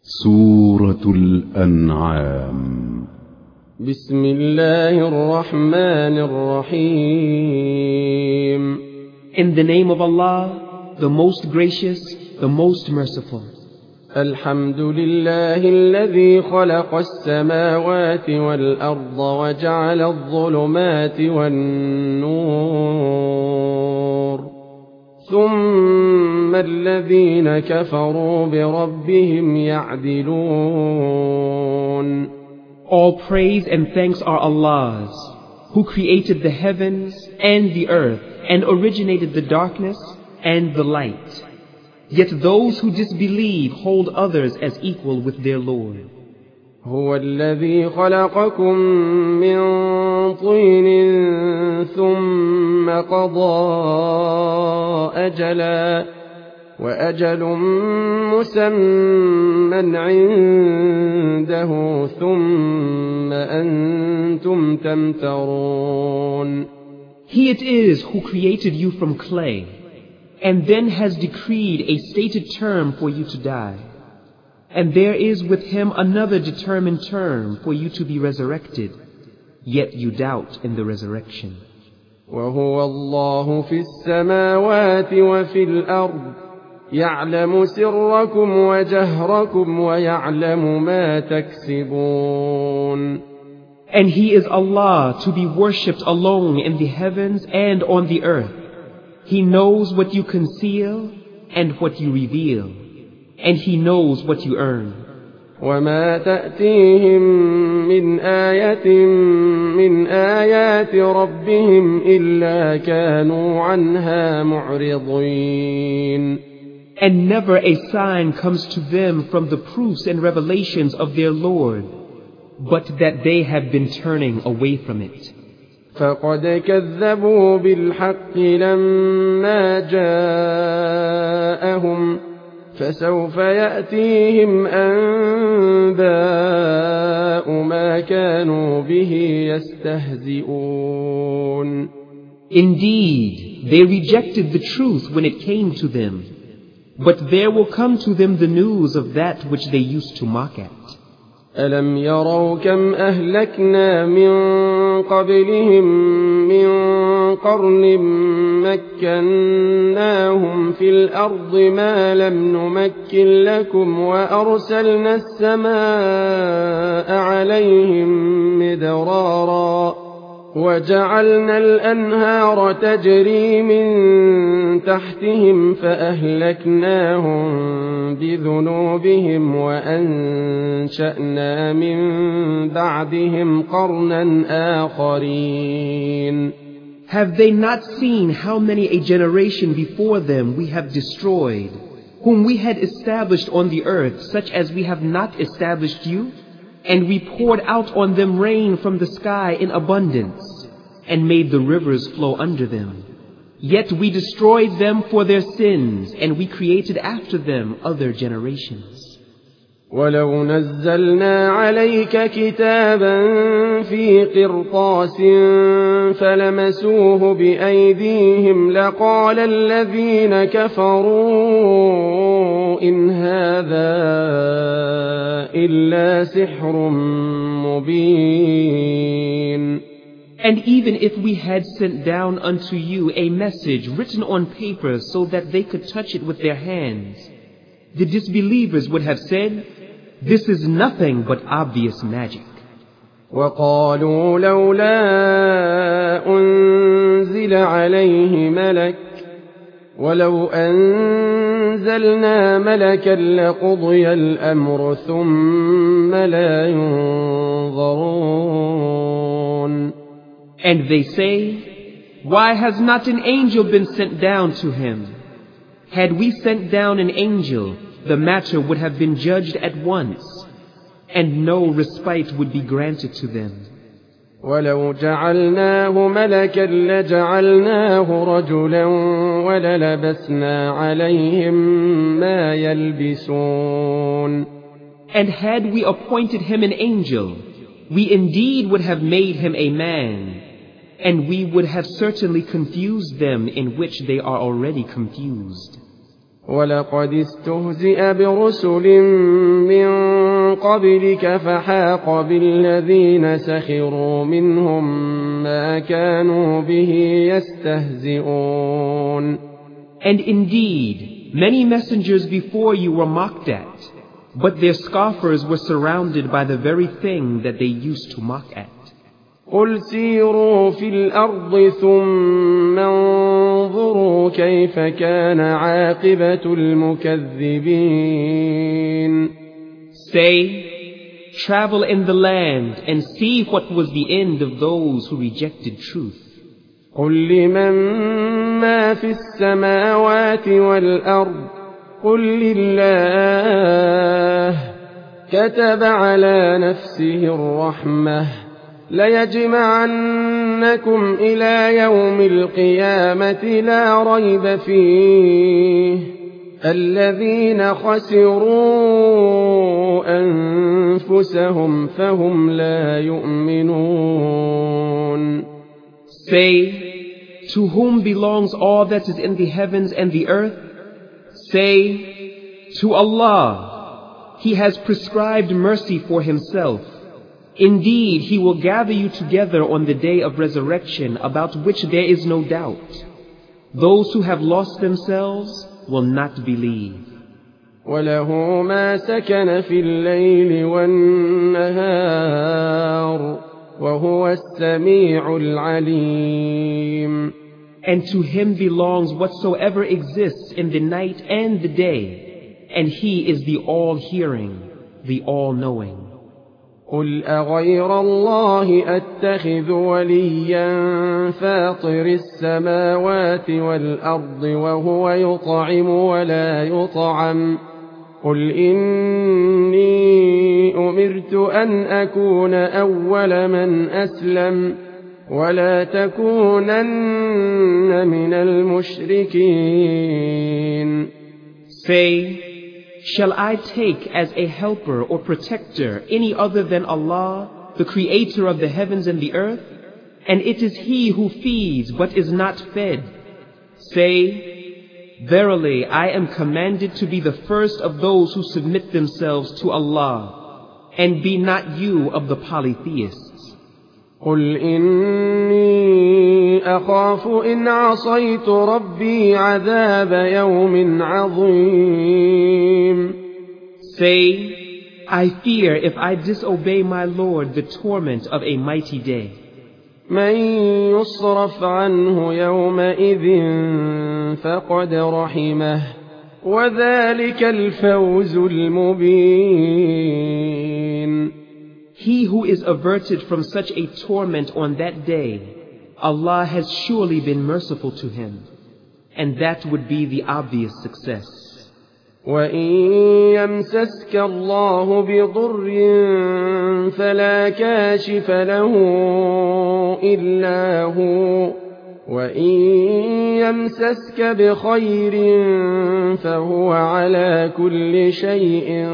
سورة الأنعام. بسم الله الرحمن الرحيم. In the name of Allah, the most gracious, the most merciful. الحمد لله الذي خلق السماوات والأرض وجعل الظلمات والنور ثم الذين كفروا بربهم يعدلون. All praise and thanks are Allah's, who created the heavens and the earth and originated the darkness and the light. Yet those who disbelieve hold others as equal with their Lord. هو الذي خلقكم من طين ثم قضى أجلا وأجل مسمى عنده ثم أنتم تمترون. He it is who created you from clay and then has decreed a stated term for you to die. And there is with him another determined term for you to be resurrected, yet you doubt in the resurrection. وهو الله في السماوات وفي الأرض يعلم سركم وجهركم ويعلم ما تكسبون. And he is Allah to be worshipped alone in the heavens and on the earth. He knows what you conceal and what you reveal. And he knows what you earn. وما تأتيهم من آية من آيات ربهم إلا كانوا عنها معرضين. And never a sign comes to them from the proofs and revelations of their Lord, but that they have been turning away from it. فقد كذبوا بالحق لما جاءهم فسوف يأتيهم أنباء ما كانوا به يستهزئون. Indeed, they rejected the truth when it came to them, but there will come to them the news of that which they used to mock at. ألم يروا كم أهلكنا من قبلهم من قرن مكناهم في الأرض ما لم نمكن لكم وأرسلنا السماء عليهم مدرارا وجعلنا الأنهار تجري من تحتهم فأهلكناهم بذنوبهم وأنشأنا من بعدهم قرنا آخرين. Have they not seen how many a generation before them we have destroyed, whom we had established on the earth such as we have not established you? And we poured out on them rain from the sky in abundance, and made the rivers flow under them. Yet we destroyed them for their sins, and we created after them other generations. ولو نزلنا عليك كتابا في قرطاس فلمسوه بأيديهم لقال الذين كفروا إن هذا إلا سحر مبين. And even if we had sent down unto you a message written on paper so that they could touch it with their hands, the disbelievers would have said, this is nothing but obvious magic. وقالوا لولا أنزل عليه ملك ولو أنزلنا ملكا لقضي الأمر ثم لا ينظرون. And they say, why has not an angel been sent down to him? Had we sent down an angel, the matter would have been judged at once, and no respite would be granted to them. ولو جعلناه ملكا لجعلناه رجلا وللبسنا عليهم ما يلبسون. And had we appointed him an angel, we indeed would have made him a man, and we would have certainly confused them in which they are already confused. ولقد استهزئ برسل من قبلك فحاق بالذين سخروا منهم ما كانوا به يستهزئون. And indeed, many messengers before you were mocked at, but their scoffers were surrounded by the very thing that they used to mock at. قل سيروا في الأرض ثم انظروا كيف كان عاقبة المكذبين. Say, travel in the land and see what was the end of those who rejected truth. قل لمن ما في السماوات والأرض قل لله كتب على نفسه الرحمة ليجمعنكم إلى يوم القيامة لا ريب فيه الذين خسروا أنفسهم فهم لا يؤمنون. Say, to whom belongs all that is in the heavens and the earth? Say, to Allah. He has prescribed mercy for himself. Indeed, he will gather you together on the day of resurrection, about which there is no doubt. Those who have lost themselves will not believe. وله ما سكن في الليل والنهار وهو السميع العليم. And to him belongs whatsoever exists in the night and the day, and he is the all-hearing, the all-knowing. قل أغير الله أتخذ وليا فاطر السماوات والأرض وهو يطعم ولا يطعم قل إني أمرت أن أكون أول من أسلم ولا تكونن من المشركين. Say, shall I take as a helper or protector any other than Allah, the creator of the heavens and the earth? And it is He who feeds but is not fed. Say, verily I am commanded to be the first of those who submit themselves to Allah, and be not you of the polytheists. قل إني أخاف إن عصيت ربي عذاب يوم عظيم. Say, I fear if I disobey my Lord the torment of a mighty day. من يصرف عنه يومئذ فقد رحمه وذلك الفوز المبين. He who is averted from such a torment on that day, Allah has surely been merciful to him, and that would be the obvious success. وَإِن يَمْسَسْكَ اللَّهُ بِضُرٍّ فَلَا كَاشِفَ لَهُ إِلَّا هُوَ وَإِن يَمْسَسْكَ بِخَيْرٍ فَهُوَ عَلَى كُلِّ شَيْءٍ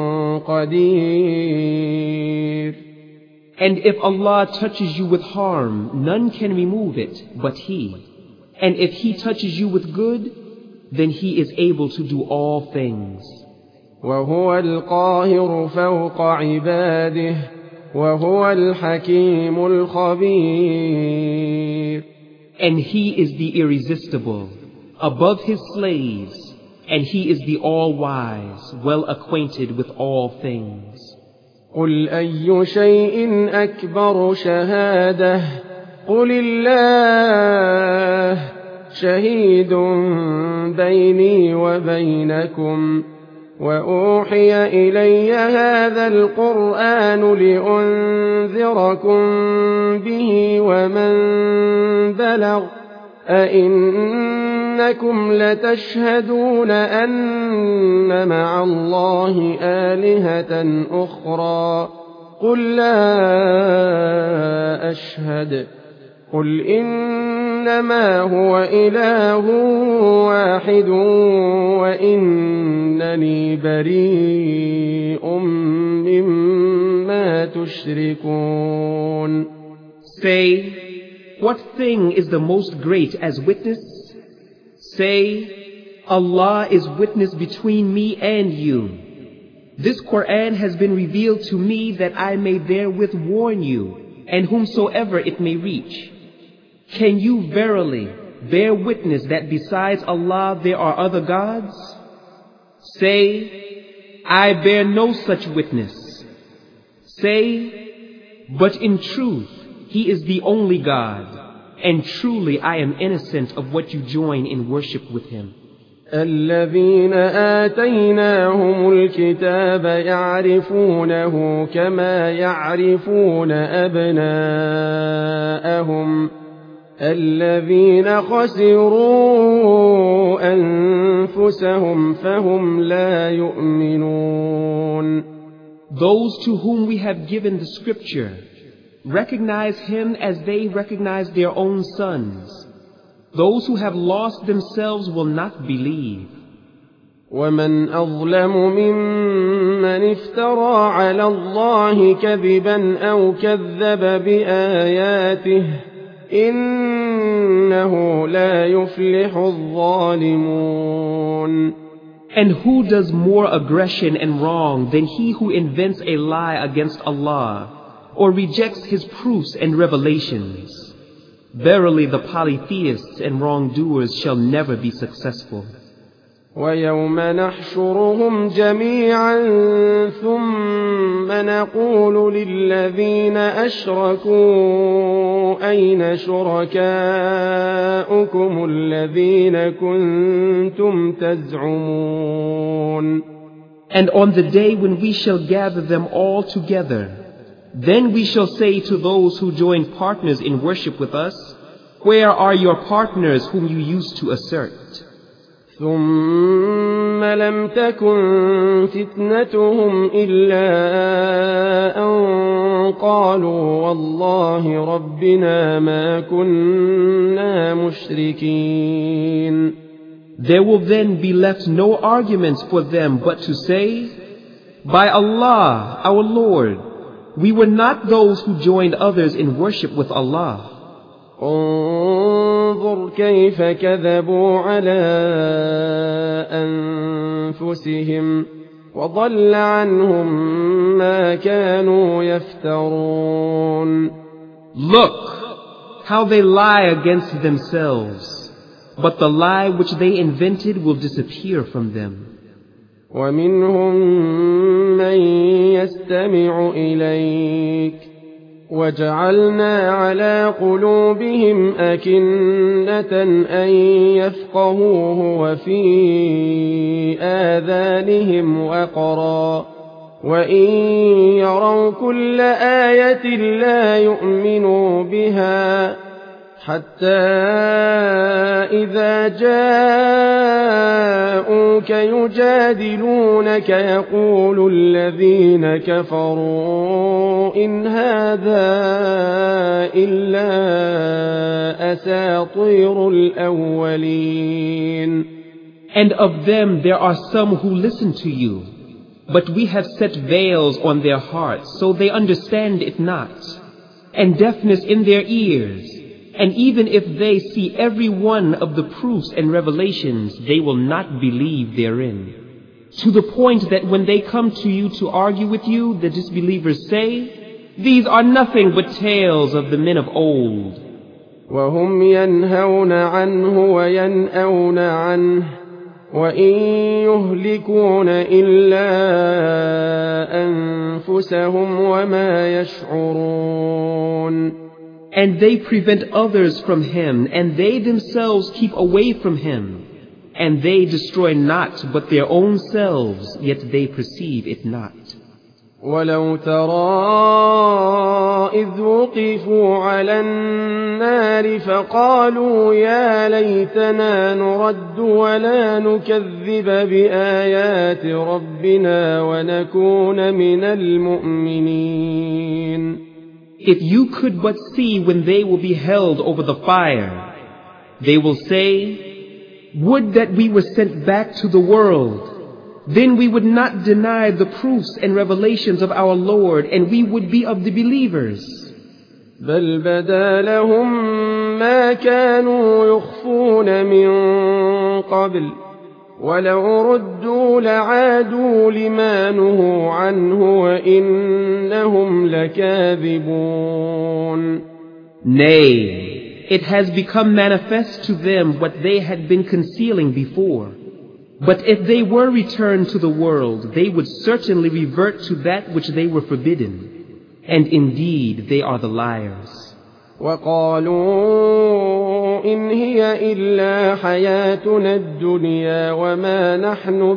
قَدِيرٌ. And if Allah touches you with harm, none can remove it but He. And if He touches you with good, then He is able to do all things. وَهُوَ الْقَاهِرُ فَوْقَ عِبَادِهِ وَهُوَ الْحَكِيمُ الْخَبِيرُ. And He is the irresistible, above His slaves, and He is the all-wise, well-acquainted with all things. قُلْ أَيُّ شَيْءٍ أَكْبَرُ شَهَادَةً قُلِ اللَّهُ شَهِيدٌ بَيْنِي وَبَيْنَكُمْ وَأُوحِيَ إِلَيَّ هَذَا الْقُرْآنُ لِأُنذِرَكُم بِهِ وَمَن بَلَغَ أَئِنَّكُمْ لَتَشْهَدُونَ أَنَّ مَعَ اللَّهِ آلِهَةً أُخْرَى قُل لَّا أَشْهَدُ قُلْ إِنَّمَا هُوَ إِلَٰهٌ وَاحِدٌ وَإِنَّنِي بَرِيءٌ مِّمَّا تُشْرِكُونَ. Say, what thing is the most great as witness? Say, Allah is witness between me and you. This Quran has been revealed to me that I may therewith warn you, and whomsoever it may reach. Can you verily bear witness that besides Allah there are other gods? Say, I bear no such witness. Say, but in truth, He is the only God, and truly I am innocent of what you join in worship with Him. الذين آتيناهم الكتاب يعرفونه كما يعرفون أبناءهم الذين خسروا أنفسهم فهم لا يؤمنون. Those to whom we have given the scripture recognize Him as they recognize their own sons. Those who have lost themselves will not believe. ومن أظلم ممن افترى على الله كذبا أو كذب بآياته إنه لا يفلح الظالمون. And who does more aggression and wrong than he who invents a lie against Allah or rejects His proofs and revelations? Verily the polytheists and wrongdoers shall never be successful. ويوم نحشرهم جميعا ثم نقول للذين أشركوا أين شركاؤكم الذين كنتم تزعمون. And on the day when we shall gather them all together, then we shall say to those who joined partners in worship with us, where are your partners whom you used to assert? ثم لم تكن فتنتهم إلا أن قالوا والله ربنا ما كنا مشركين. There will then be left no arguments for them but to say, by Allah, our Lord, we were not those who joined others in worship with Allah. انظر كيف كذبوا على أنفسهم وضل عنهم ما كانوا يفترون. Look how they lie against themselves, but the lie which they invented will disappear from them. ومنهم من يستمع إليك وجعلنا على قلوبهم أكنة أن يفقهوه وفي آذانهم وقرا وإن يروا كل آية لا يؤمنوا بها حتى إذا جاءوك يجادلونك يقول الذين كفروا إن هذا إلا أساطير الأولين. And of them there are some who listen to you, but we have set veils on their hearts so they understand it not, and deafness in their ears. And even if they see every one of the proofs and revelations, they will not believe therein. To the point that when they come to you to argue with you, the disbelievers say, these are nothing but tales of the men of old. وهم ينهون عنه وينأون عنه وإن يهلكون إلا أنفسهم وما يشعرون. And they prevent others from Him, and they themselves keep away from Him. And they destroy not but their own selves, yet they perceive it not. ولو ترى إذ وقفوا على النار فقالوا يا ليتنا نرد ولا نكذب بآيات ربنا ونكون من المؤمنين. If you could but see when they will be held over the fire, they will say, would that we were sent back to the world. Then we would not deny the proofs and revelations of our Lord, and we would be of the believers. بل بدا لهم ما كانوا يخفون من قبل ولو ردوا لعادوا لما نهوا عنه وإنهم لكاذبون. Nay, it has become manifest to them what they had been concealing before. But if they were returned to the world, they would certainly revert to that which they were forbidden. And indeed, they are the liars. وقالوا إن هي إلا حياتنا الدنيا وما نحن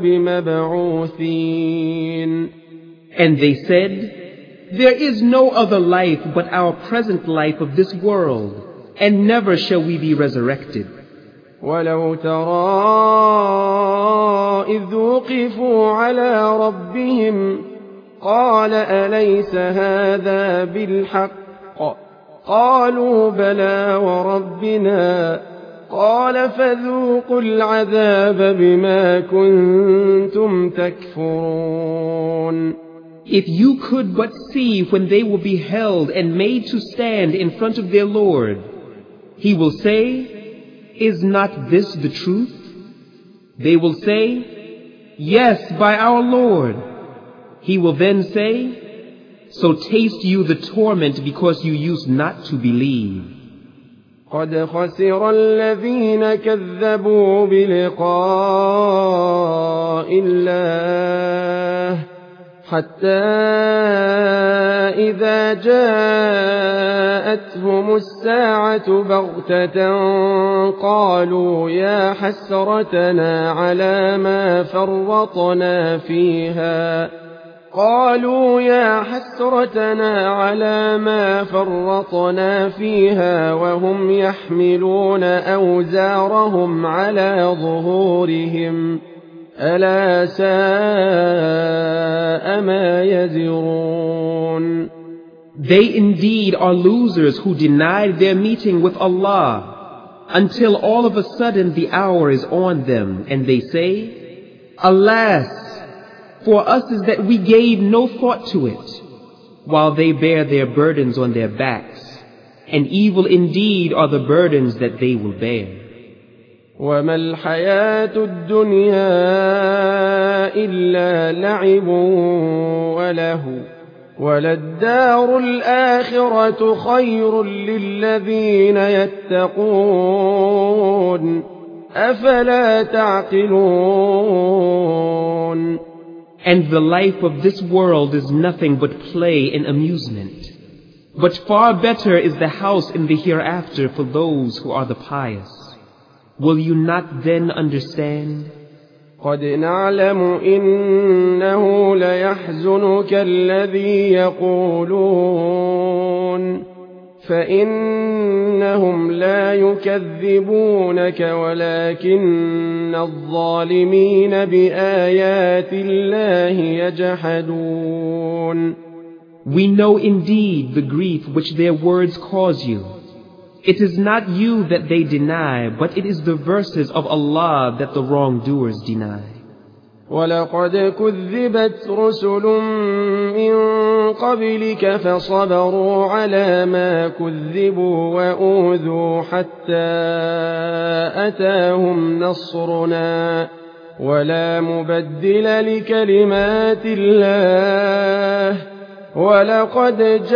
بمبعوثين. And they said, there is no other life but our present life of this world, and never shall we be resurrected. ولو ترى إذ وقفوا على ربهم قال أليس هذا بالحق قالوا بلى وربنا قال فذوقوا العذاب بما كنتم تكفرون. If you could but see when they will be held and made to stand in front of their Lord, He will say, is not this the truth? They will say, yes, by our Lord. He will then say, so taste you the torment because you used not to believe. قد خسر الذين كذبوا بلقاء الله حتى إذا جاءتهم الساعة بغتة قالوا يا حسرتنا على ما فرطنا فيها وهم يحملون أوزارهم على ظهورهم ألا ساء ما يزرون. They indeed are losers who denied their meeting with Allah until all of a sudden the hour is on them and they say, alas, for us is that we gave no thought to it, while they bear their burdens on their backs, and evil indeed are the burdens that they will bear. وما الحياة الدنيا إلا لعب وله وللدار الآخرة خير للذين يتقون أفلا تعقلون. And the life of this world is nothing but play and amusement. But far better is the house in the hereafter for those who are the pious. Will you not then understand? قد نعلم إنه ليحزنك الذي يقولون فإنهم لا يكذبونك ولكن الظالمين بآيات الله يجحدون. We know indeed the grief which their words cause you. It is not you that they deny, but it is the verses of Allah that the wrongdoers deny. وَلَقَدْ كُذِّبَتْ رُسُلٌ مِّن قَبْلِكَ فَصَبَرُوا عَلَى مَا كُذِّبُوا وَأُوذُوا حَتَّى أَتَاهُمْ نَصْرُنَا وَلَا مُبَدِّلَ لِكَلِمَاتِ اللَّهِ وَلَقَدْ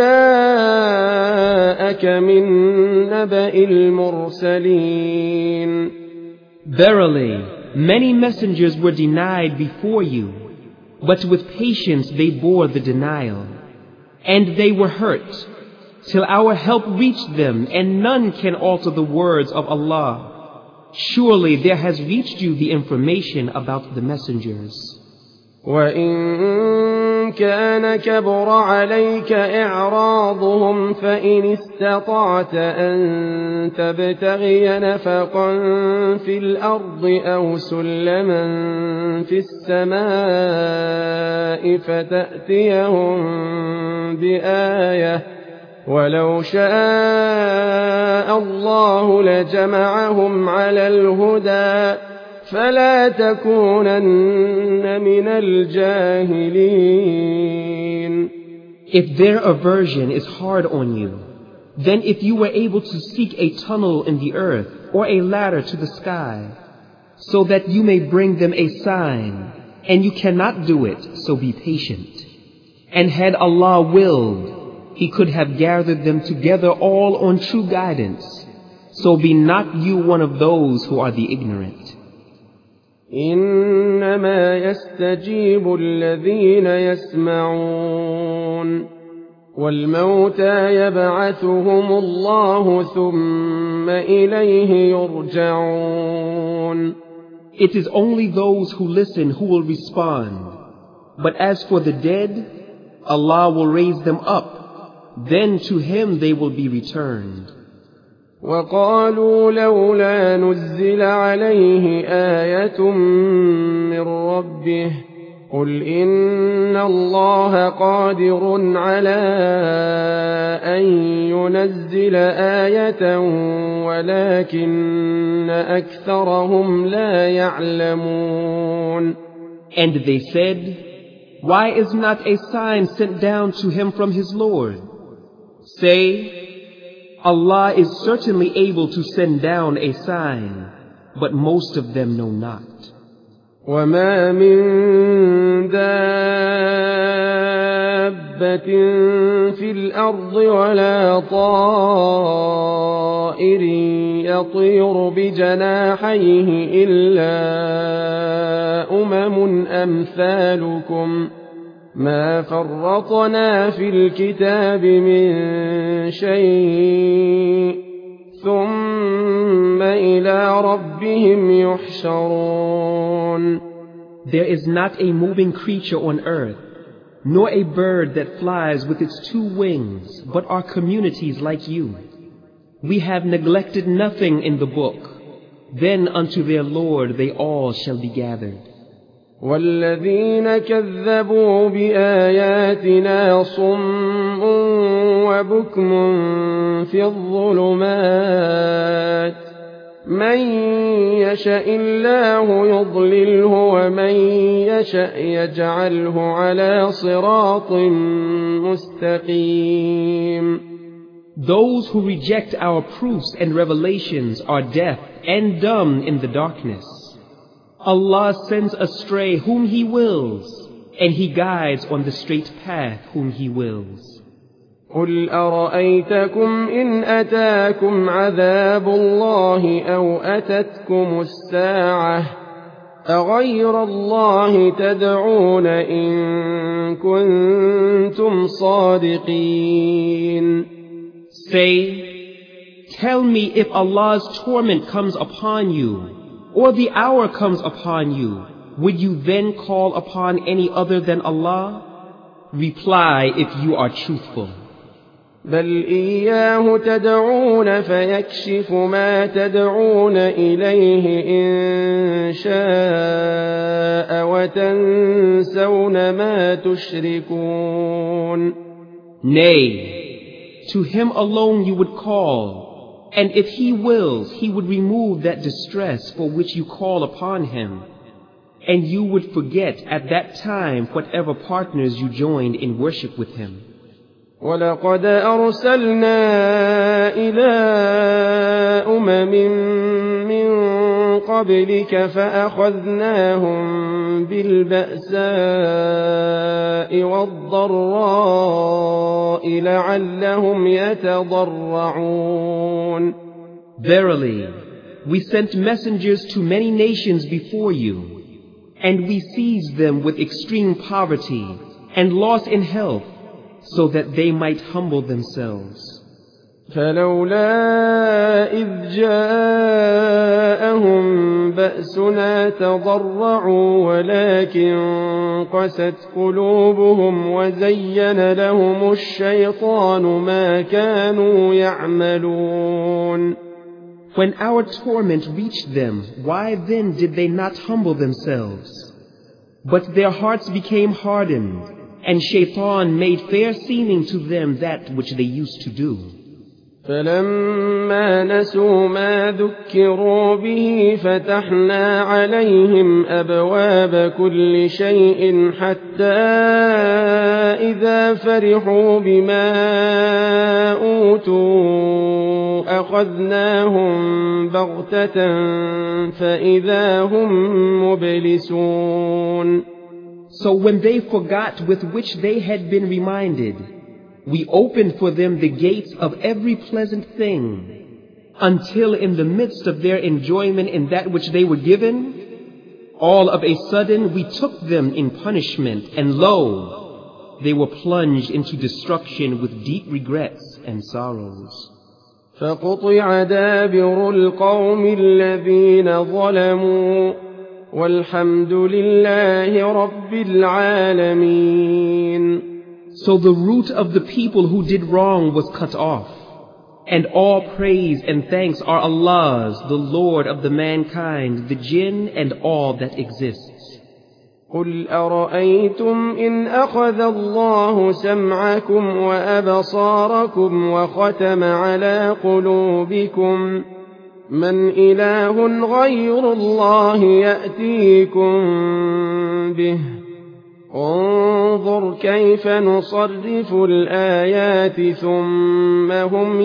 جَاءَكَ مِن نَّبَإِ الْمُرْسَلِينَ. Verily, many messengers were denied before you, but with patience they bore the denial. And they were hurt, till our help reached them, and none can alter the words of Allah. Surely there has reached you the information about the messengers. وَإِن كَانَ كَبُرَ عَلَيْكَ إِعْرَاضُهُمْ فَإِنِ اسْتَطَعْتَ أَن تَبْتَغِيَ نَفَقًا فِي الْأَرْضِ أَوْ سُلَّمًا فِي السَّمَاءِ فَتَأْتِيَهُم بِآيَةٍ وَلَوْ شَاءَ اللَّهُ لَجَمَعَهُمْ عَلَى الْهُدَى فلا تكونن من الجاهلين. If their aversion is hard on you, then if you were able to seek a tunnel in the earth or a ladder to the sky, so that you may bring them a sign, and you cannot do it, so be patient. And had Allah willed, He could have gathered them together all on true guidance. So be not you one of those who are the ignorant. إنما يستجيب الذين يسمعون والموتى يبعثهم الله ثم إليه يرجعون. It is only those who listen who will respond. But as for the dead, Allah will raise them up. Then to Him they will be returned. وقالوا لولا نزل عليه آية من ربه قل إن الله قادر على أن ينزل آية ولكن أكثرهم لا يعلمون. And they said, why is not a sign sent down to him from his Lord? Say, Allah is certainly able to send down a sign, but most of them know not. وما من دابة في الأرض ولا طائر يطير بجناحيه إلا أمثالكم ما فرطنا في الكتاب من شيء ثم إلى ربهم يحشرون. There is not a moving creature on earth, nor a bird that flies with its two wings, but are communities like you. We have neglected nothing in the book. Then unto their Lord they all shall be gathered. والذين كذبوا بآياتنا صم وبكم في الظلمات من يشاء الله يضلله ومن يشاء يجعله على صراط مستقيم. Those who reject our proofs and revelations are deaf and dumb in the darkness. Allah sends astray whom He wills, and He guides on the straight path whom He wills. قل أرأيتكم إن أتاكم عذاب الله أو أتتكم الساعة أغير الله تدعون إن كنتم صادقين. Say, tell me if Allah's torment comes upon you, or the hour comes upon you, would you then call upon any other than Allah? Reply if you are truthful. بل إياه تدعون فيكشف ما تدعون إليه إن شاء وتنسون ما تشركون. Nay, to Him alone you would call, and if He wills, He would remove that distress for which you call upon Him, and you would forget at that time whatever partners you joined in worship with Him. ولقد أرسلنا إلى من قبلك فأخذناهم بالبأساء والضراء لعلهم يتضرعون. Verily, we sent messengers to many nations before you, and we seized them with extreme poverty and loss in health, so that they might humble themselves. فلولا إذ جاءهم بأسنا تضرعوا ولكن قست قلوبهم وزين لهم الشيطان ما كانوا يعملون. When our torment reached them, why then did they not humble themselves? But their hearts became hardened, and Shaitan made fair seeming to them that which they used to do. فلما نسوا ما ذكروا به فتحنا عليهم أبواب كل شيء حتى إذا فرحوا بما أوتوا أخذناهم بغتة فإذا هم مبلسون. So when they forgot with which they had been reminded, we opened for them the gates of every pleasant thing, until in the midst of their enjoyment in that which they were given, all of a sudden we took them in punishment, and lo, they were plunged into destruction with deep regrets and sorrows. فقطع دابر القوم الذين ظلموا والحمد لله رب العالمين. So the root of the people who did wrong was cut off, and all praise and thanks are Allah's, the Lord of the mankind, the jinn, and all that exists. قل أرأيتم إن أخذ الله سمعكم وأبصاركم وختم على قلوبكم من إله غير الله يأتيكم به انظر كيف نصرف الآيات ثم هم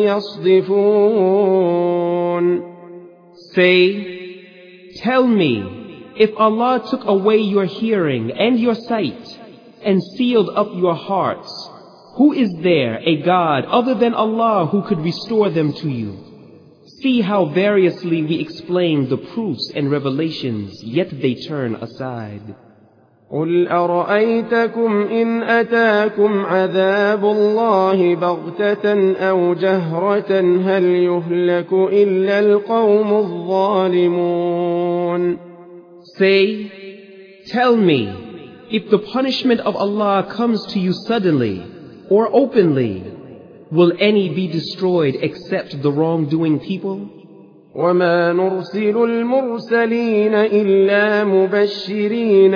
يصدفون. Say, tell me, if Allah took away your hearing and your sight and sealed up your hearts, who is there a God other than Allah who could restore them to you? See how variously we explain the proofs and revelations, yet they turn aside. قل أرأيتكم إن أتاكم عذاب الله بغتة أو جهرة هل يهلك إلا القوم الظالمون. Say, tell me, if the punishment of Allah comes to you suddenly or openly, will any be destroyed except the wrongdoing people? وما نرسل المرسلين إلا مبشرين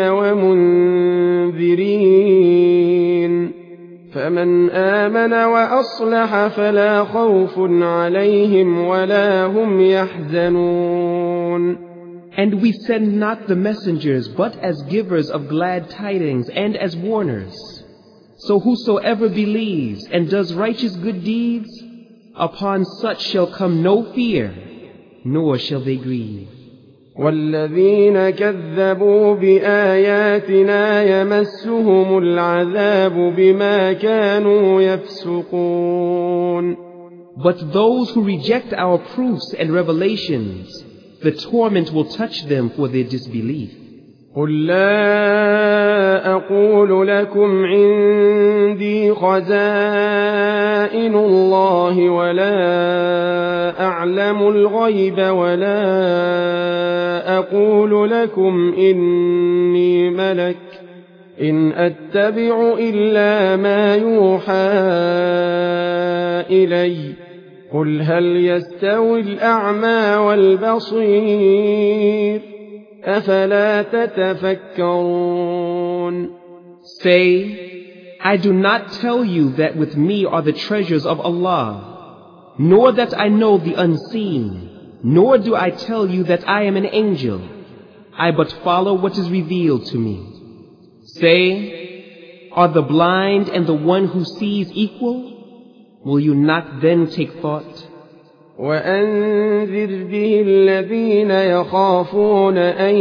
ومنذرين فمن آمن وأصلح فلا خوف عليهم ولا هم يحزنون. And we send not the messengers but as givers of glad tidings and as warners. So whosoever believes and does righteous good deeds, upon such shall come no fear, nor shall they grieve. والذين كذبوا بآياتنا يمسهم العذاب بما كانوا يفسقون. But those who reject our proofs and revelations, the torment will touch them for their disbelief. قل لا أقول لكم عندي خزائن الله ولا أعلم الغيب ولا أقول لكم إني ملك إن أتبع إلا ما يوحى إلي قل هل يستوي الأعمى والبصير أفلا تتفكرون. Say, I do not tell you that with me are the treasures of Allah, nor that I know the unseen, nor do I tell you that I am an angel. I but follow what is revealed to me. Say, are the blind and the one who sees equal? Will you not then take thought? وأنذر به الذين يخافون أن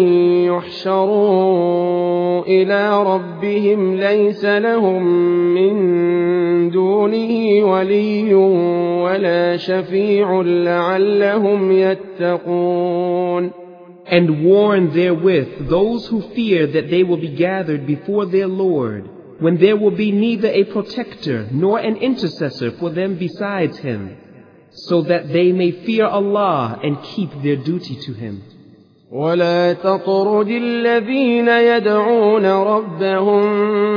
يحشروا إلى ربهم ليس لهم من دونه ولي ولا شفيع لعلهم يتقون. And warn therewith those who fear that they will be gathered before their Lord, when there will be neither a protector nor an intercessor for them besides Him, so that they may fear Allah and keep their duty to Him. ولا تطرد الذين يدعون ربهم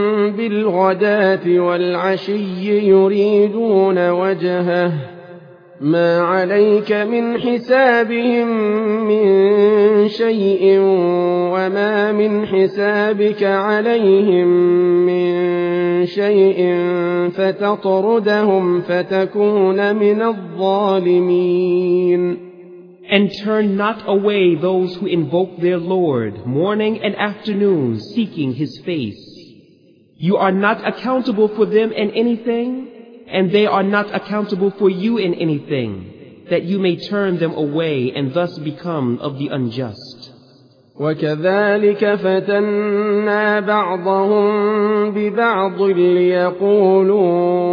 بالغداة والعشي يريدون وجهه ما عليك من حسابهم من شيء وما من حسابك عليهم من شيء فتطردهم فتكون من الظالمين. And turn not away those who invoke their Lord morning and afternoon seeking His face. You are not accountable for them in anything, and they are not accountable for you in anything, that you may turn them away and thus become of the unjust. وكذلك فتنا بعضهم ببعض ليقولوا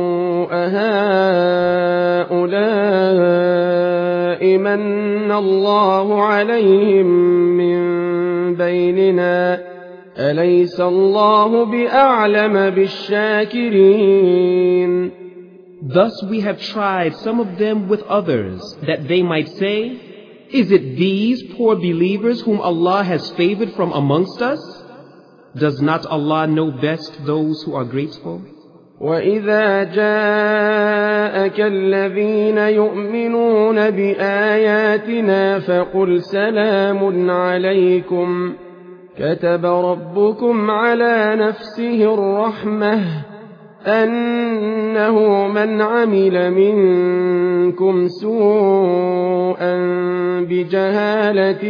أهؤلاء من الله عليهم من بيننا أليس الله بأعلم بالشاكرين. Thus we have tried some of them with others, that they might say, is it these poor believers whom Allah has favored from amongst us? Does not Allah know best those who are grateful? وَإِذَا جَاءَكَ الَّذِينَ يُؤْمِنُونَ بِآيَاتِنَا فَقُلْ سَلَامٌ عَلَيْكُمْ كتب ربكم على نفسه الرحمة أنه من عمل منكم سوءا بجهالة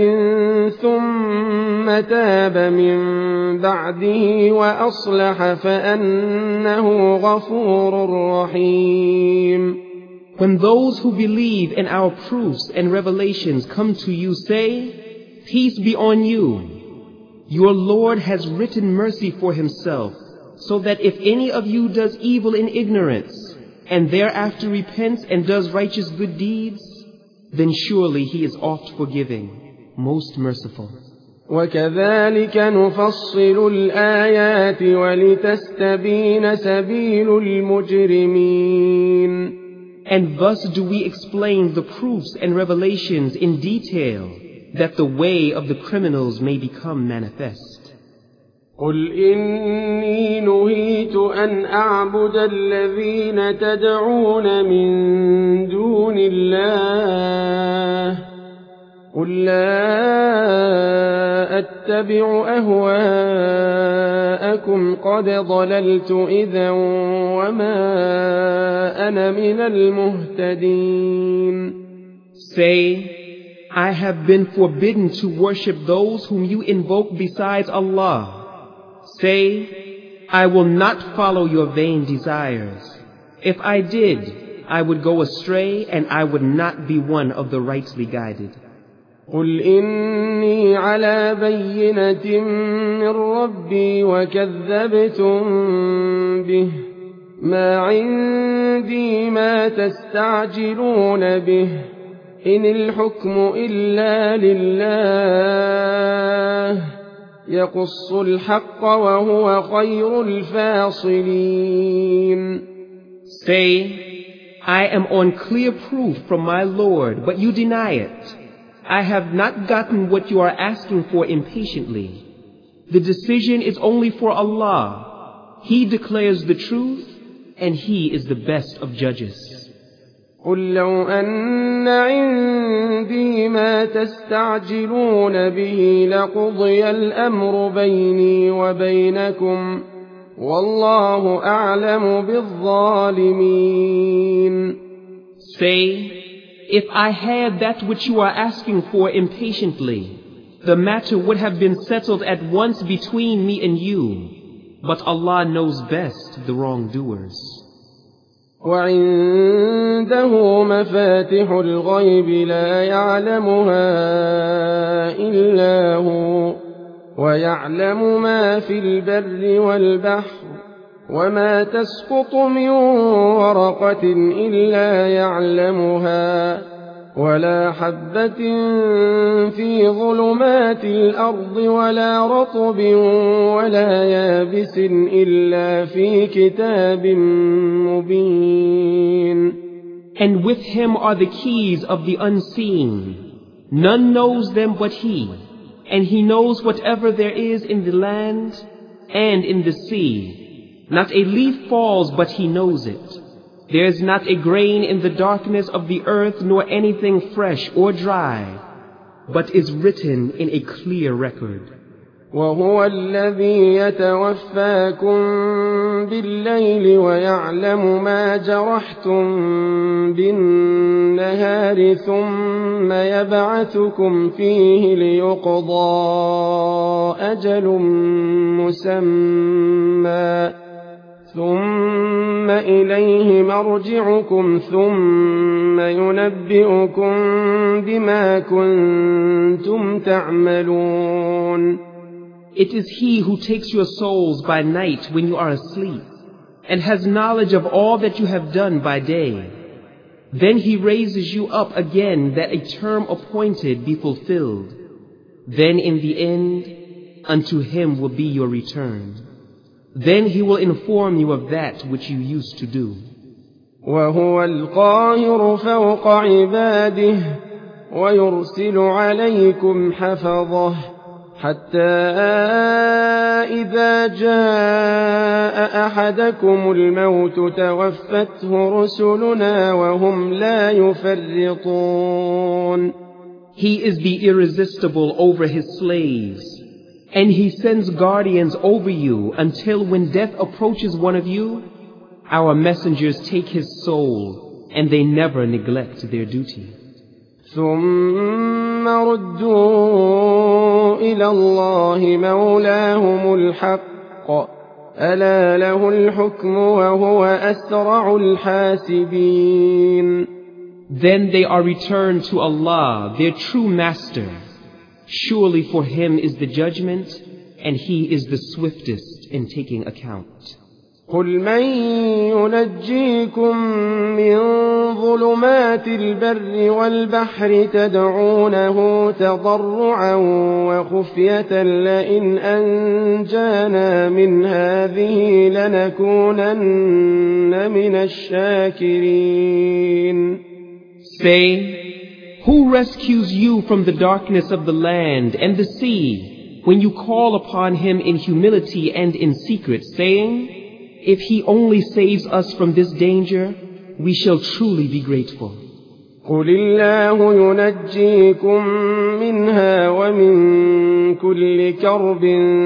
ثم تاب من بعده وأصلح فأنه غفور رحيم. When those who believe in our proofs and revelations come to you, say, peace be on you. Your Lord has written mercy for Himself, so that if any of you does evil in ignorance, and thereafter repents and does righteous good deeds, then surely He is oft forgiving, most merciful. وَكَذَلِكَ نُفَصِّلُ الْآيَاتِ وَلِتَسْتَبِينَ سَبِيلُ الْمُجْرِمِينَ. And thus do we explain the proofs and revelations in detail, that the way of the criminals may become manifest. قُلْ إِنِّي نُهِيتُ أَنْ أَعْبُدَ الَّذِينَ تَدْعُونَ مِن دُونِ الله قُل لَّا أَتَّبِعُ أَهْوَاءَكُمْ قَدْ ضَلَلْتُ إِذًا وَمَا أَنَا مِنَ الْمُهْتَدِينَ. Say, I have been forbidden to worship those whom you invoke besides Allah. Say, I will not follow your vain desires. If I did, I would go astray and I would not be one of the rightly guided. قُلْ إِنِّي عَلَى بَيِّنَةٍ مِّن رَّبِّي وَكَذَّبْتُم بِهِ مَا عِندِي مَا تَسْتَعْجِلُونَ بِهِ إِنِ الْحُكْمُ إِلَّا لِلَّهِ يَقُصُّ الْحَقَّ وَهُوَ خَيْرُ الْفَاصِلِينَ. Say, I am on clear proof from my Lord, but you deny it. I have not gotten what you are asking for impatiently. The decision is only for Allah. He declares the truth, and He is the best of judges. قُل لَّوْ أَنَّ عِندِي مَا تَسْتَعْجِلُونَ بِهِ لَقُضِيَ الْأَمْرُ بَيْنِي وَبَيْنَكُمْ وَاللَّهُ أَعْلَمُ بِالظَّالِمِينَ. Say, if I had that which you are asking for impatiently, the matter would have been settled at once between me and you, but Allah knows best the wrongdoers. وعنده مفاتح الغيب لا يعلمها إلا هو ويعلم ما في البر والبحر وما تسقط من ورقة إلا يعلمها ولا حبة في ظلمات الأرض ولا رطب ولا يابس إلا في كتاب مبين. And with Him are the keys of the unseen. None knows them but He, and He knows whatever there is in the land and in the sea. Not a leaf falls but He knows it. There is not a grain in the darkness of the earth nor anything fresh or dry, but is written in a clear record. وهو الذي يتوفاكم بالليل ويعلم ما جرحتم بالنهار ثم يبعثكم فيه ليقضى أجل مسمى ثم إليه مرجعكم ثم ينبئكم بما كنتم تعملون. It is He who takes your souls by night when you are asleep, and has knowledge of all that you have done by day. Then He raises you up again that a term appointed be fulfilled. Then in the end, unto Him will be your return. Then He will inform you of that which you used to do. وهو القاهر فوق عباده ويرسل عليكم حفظه حتى إذا جاء أحدكم الموت توفته رسلنا وهم لا يفرطون. He is the irresistible over His slaves, and He sends guardians over you until when death approaches one of you, our messengers take his soul, and they never neglect their duty. ثم ردوا إلى الله مولاهم الحق ألا له الحكم وهو أسرع الحاسبين. Then they are returned to Allah, their true master. Surely for Him is the judgment, and He is the swiftest in taking account. قل من ينجيكم من ظلمات البر والبحر تدعونه تضرعا وخفية لئن أنجانا من هذه لنكونن من الشاكرين. Say, who rescues you from the darkness of the land and the sea when you call upon Him in humility and in secret, saying, if He only saves us from this danger, we shall truly be grateful. قل الله ينجيكم منها ومن كل كرب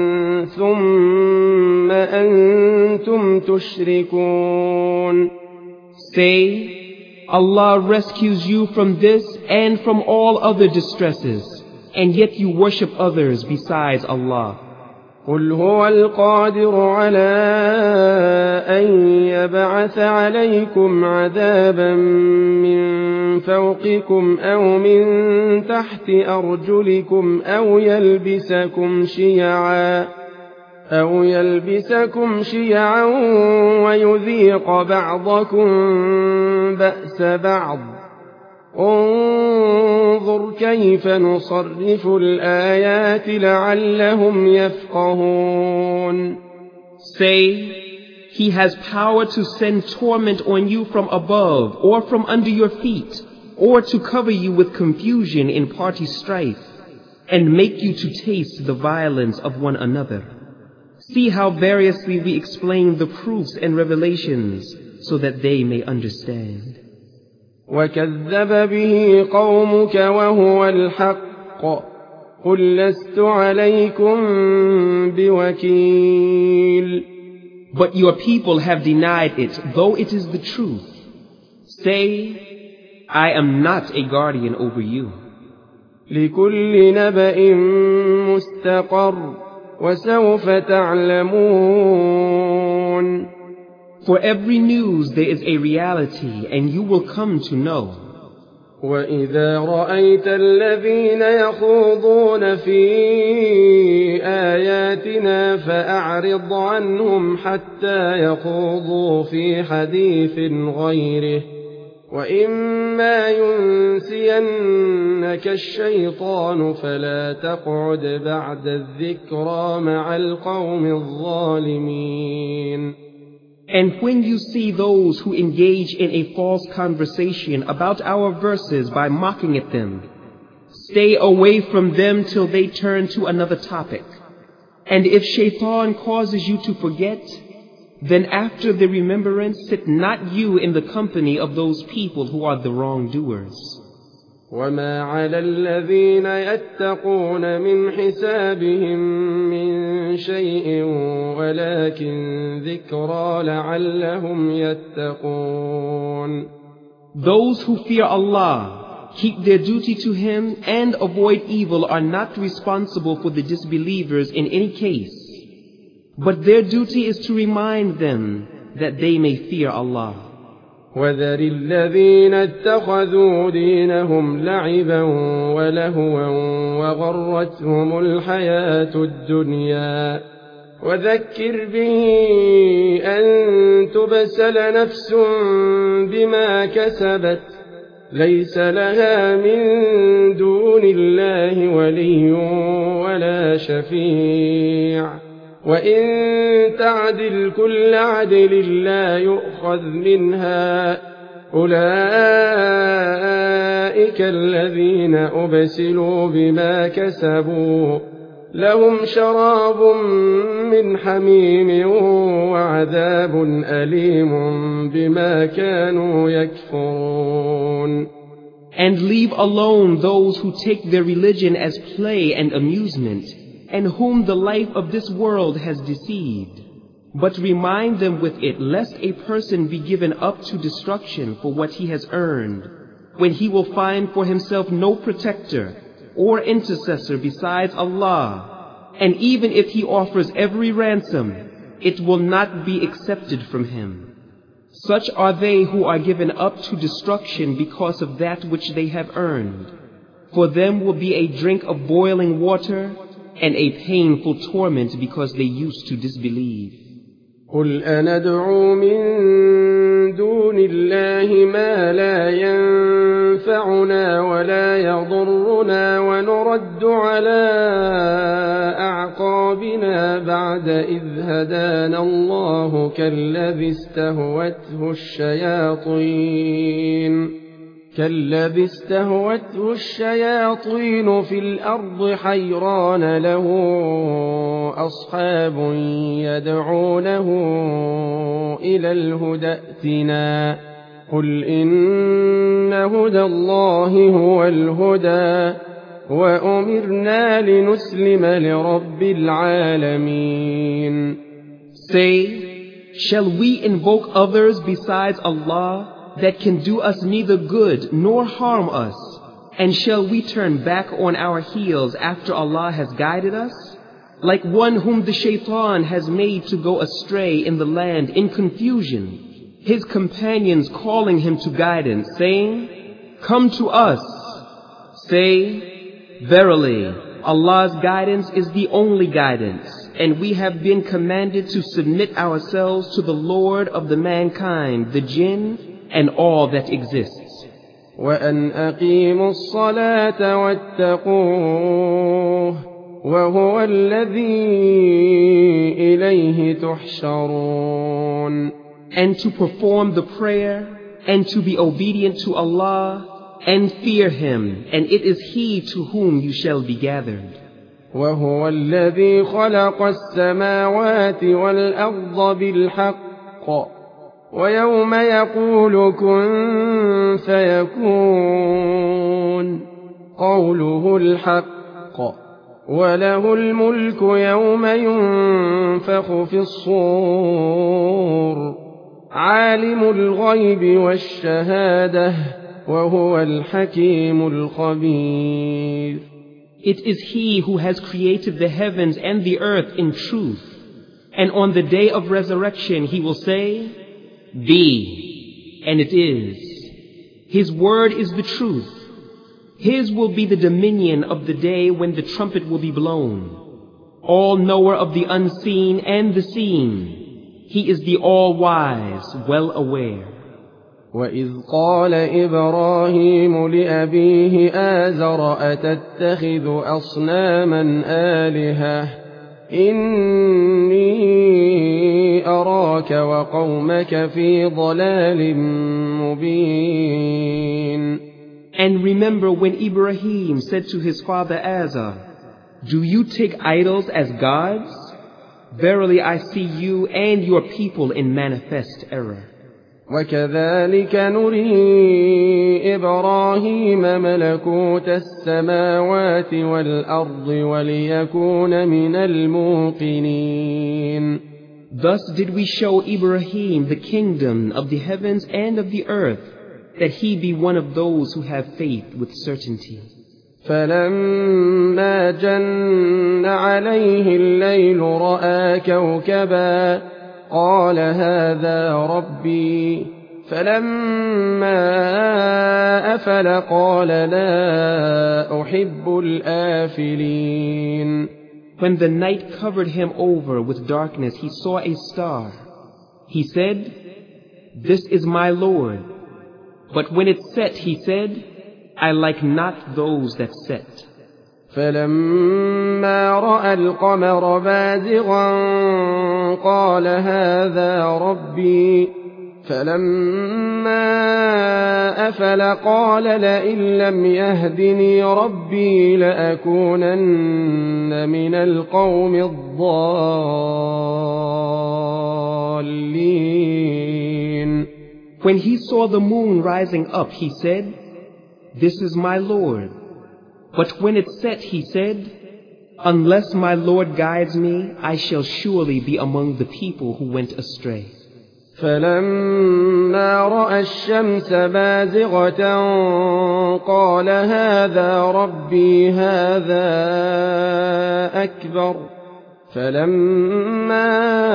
ثم أنتم تشركون. Say, Allah rescues you from this and from all other distresses, and yet you worship others besides Allah. قل هو القادر على أن يبعث عليكم عذابا من فوقكم أو من تحت أرجلكم أو يلبسكم شيعا ويذيق بعضكم بأس بعض. انظر كيف نصرف الآيات لعلهم يفقهون. Say, He has power to send torment on you from above or from under your feet, or to cover you with confusion in party strife, and make you to taste the violence of one another. See how variously we explain the proofs and revelations so that they may understand. وكذب به قومك وهو الحق قل لست عليكم بوكيل. But your people have denied it, though it is the truth. Say, I am not a guardian over you. لكل نبأ مستقر وسوف تعلمون. For every news there is a reality, and you will come to know. وإذا رأيت الذين يخوضون في آياتنا فأعرض عنهم حتى يخوضوا في حديث غيره وإما ينسينك الشيطان فلا تقعد بعد الذكرى مع القوم الظالمين. And when you see those who engage in a false conversation about our verses by mocking at them, stay away from them till they turn to another topic. And if shaitan causes you to forget, Then after the remembrance, sit not you in the company of those people who are the wrongdoers. وما على الذين يتقون من حسابهم من شيء ولكن ذكرى لعلهم يتقون. Those who fear Allah, keep their duty to Him and avoid evil are not responsible for the disbelievers in any case. But their duty is to remind them that they may fear Allah. وذر الذين اتخذوا دينهم لعبا ولهوا وغرتهم الحياة الدنيا وذكر به أن تبسل نفس بما كسبت ليس لها من دون الله ولي ولا شفيع وإن تعدل كل عدل لا يؤخذ منها أولئك الذين أبسلوا بما كسبوا لهم شراب من حميم وعذاب أليم بما كانوا يكفرون. And leave alone those who take their religion as play and amusement, and whom the life of this world has deceived. But remind them with it, lest a person be given up to destruction for what he has earned, when he will find for himself no protector or intercessor besides Allah. And even if he offers every ransom, it will not be accepted from him. Such are they who are given up to destruction because of that which they have earned. For them will be a drink of boiling water and a painful torment because they used to disbelieve. قل أندعو من دون الله ما لا ينفعنا ولا يضرنا ونرد على أعقابنا بعد إذ هدانا الله كالذي استهوته الشياطين في الأرض حيران له أصحاب يدعونه إلى الهدى ائتنا قل إن هدى الله هو الهدى وأمرنا لنسلم لرب العالمين. Say, shall we invoke others besides Allah that can do us neither good nor harm us? And shall we turn back on our heels after Allah has guided us? Like one whom the shaitan has made to go astray in the land in confusion, his companions calling him to guidance, saying, "Come to us." Say, verily, Allah's guidance is the only guidance, and we have been commanded to submit ourselves to the Lord of the mankind, the jinn, and all that exists. وأن أقيموا الصلاة واتقوه وهو الذي إليه تحشرون. And to perform the prayer and to be obedient to Allah and fear Him, and it is He to whom you shall be gathered. وهو الذي خلق السماوات والأرض بالحق ويوم يقول كن فيكون قوله الحق وله الملك يوم ينفخ في الصور عالم الغيب والشهادة وهو الحكيم الخبير. It is He who has created the heavens and the earth in truth, and on the day of resurrection He will say, "Be," and it is. His word is the truth. His will be the dominion of the day when the trumpet will be blown. All-knower of the unseen and the seen. He is the all-wise, well-aware. وَإِذْ قَالَ إِبْرَاهِيمُ لِأَبِيهِ آزَرَ أَتَتَّخِذُ أَصْنَامًا آلِهَةً إِنِّي أَرَاكَ وَقَوْمَكَ فِي ضَلَالٍ مُبِينٍ. And remember when Ibrahim said to his father Azar, "Do you take idols as gods? Verily I see you and your people in manifest error. وكذلك نري إبراهيم ملكوت السماوات والأرض وليكون من الموقنين. Thus did we show Ibrahim the kingdom of the heavens and of the earth, that he be one of those who have faith with certainty. فلما جن عليه الليل رأى كوكبا قال هذا ربي فلما أفل قال لا أحب الآفلين. When the night covered him over with darkness, he saw a star. He said, "This is my Lord." But when it set, he said, "I like not those that set." فلما رأى القمر بازغا قال هذا ربي فلما أفل قال لئن لم يهدني ربي لأكونن من القوم الضالين. When he saw the moon rising up, he said, "This is my Lord." But when it set, he said, "Unless my Lord guides me, I shall surely be among the people who went astray." فلما رأى الشمس بازغة قال هذا ربي هذا أكبر فلما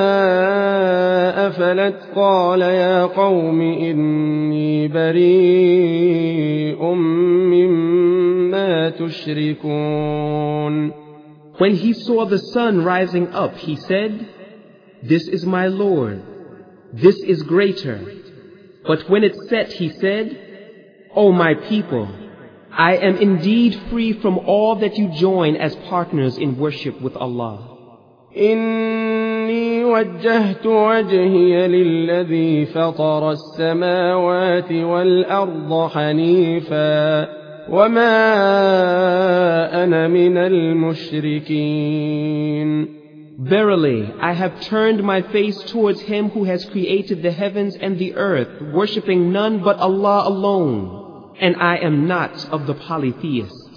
أفلت قال يا قوم إني بريء مما تشركون. When he saw the sun rising up, he said, "This is my Lord. This is greater." But when it set, he said, "O my people, I am indeed free from all that you join as partners in worship with Allah. إني وجهت وجهي للذي فطر السماوات والأرض حنيفا وما أنا من المشركين. Verily, I have turned my face towards him who has created the heavens and the earth, worshipping none but Allah alone, and I am not of the polytheists.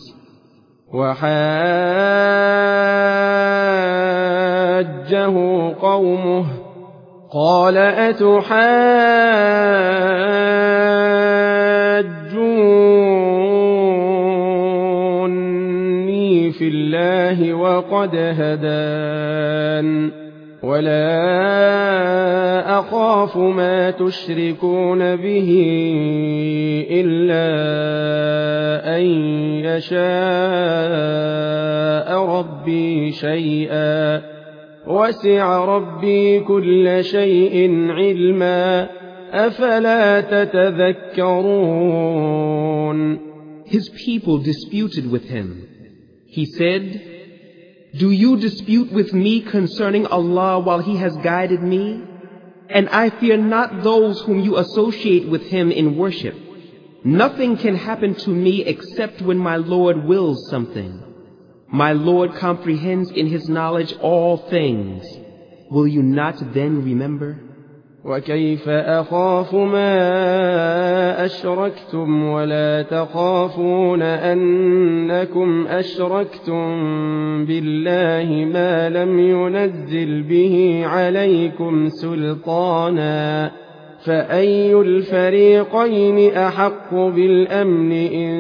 وحاجه قومه قال أتحاجوني في الله وقد هدان ولا أخاف ما تشركون به إلا أن يشاء ربي شيئا وسع ربي كل شيء علما أفلا تتذكرون. His people disputed with him. He said, "Do you dispute with me concerning Allah while He has guided me? And I fear not those whom you associate with Him in worship. Nothing can happen to me except when my Lord wills something. My Lord comprehends in His knowledge all things. Will you not then remember?" وكيف أخاف ما أشركتم ولا تخافون أنكم أشركتم بالله ما لم ينزل به عليكم سلطانا فأي الفريقين أحق بالأمن إن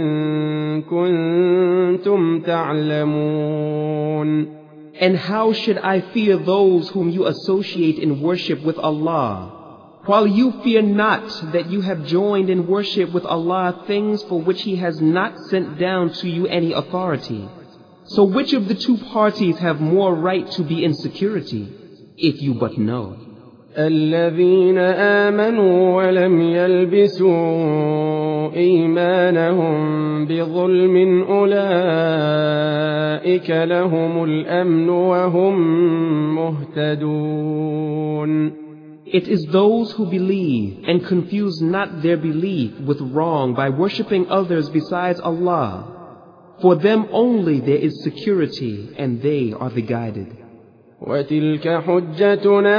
كنتم تعلمون. And how should I fear those whom you associate in worship with Allah, while you fear not that you have joined in worship with Allah things for which He has not sent down to you any authority? So which of the two parties have more right to be in security, if you but know? الذين آمنوا ولم يلبسوا إيمانهم بظلم أولئك لهم الأمن وهم مهتدون. It is those who believe and confuse not their belief with wrong by worshipping others besides Allah. For them only there is security, and they are the guided. وتلك حجتنا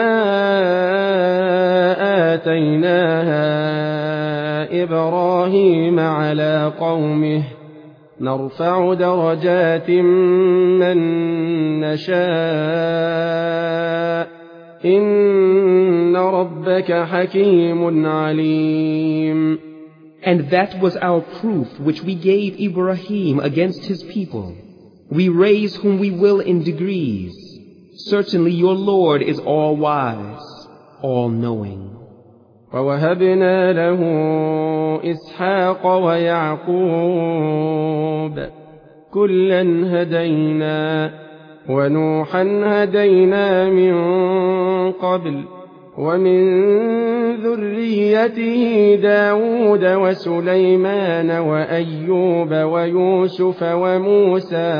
آتيناها إبراهيم على قومه نرفع درجات من نشاء إن ربك حكيم عليم. And that was our proof which we gave Ibrahim against his people. We raise whom we will in degrees. Certainly your Lord is all-wise, all-knowing. ووهبنا له إسحاق ويعقوب كلا هدينا ونوحا هدينا من قبل ومن ذريته داود وسليمان وأيوب ويوسف وموسى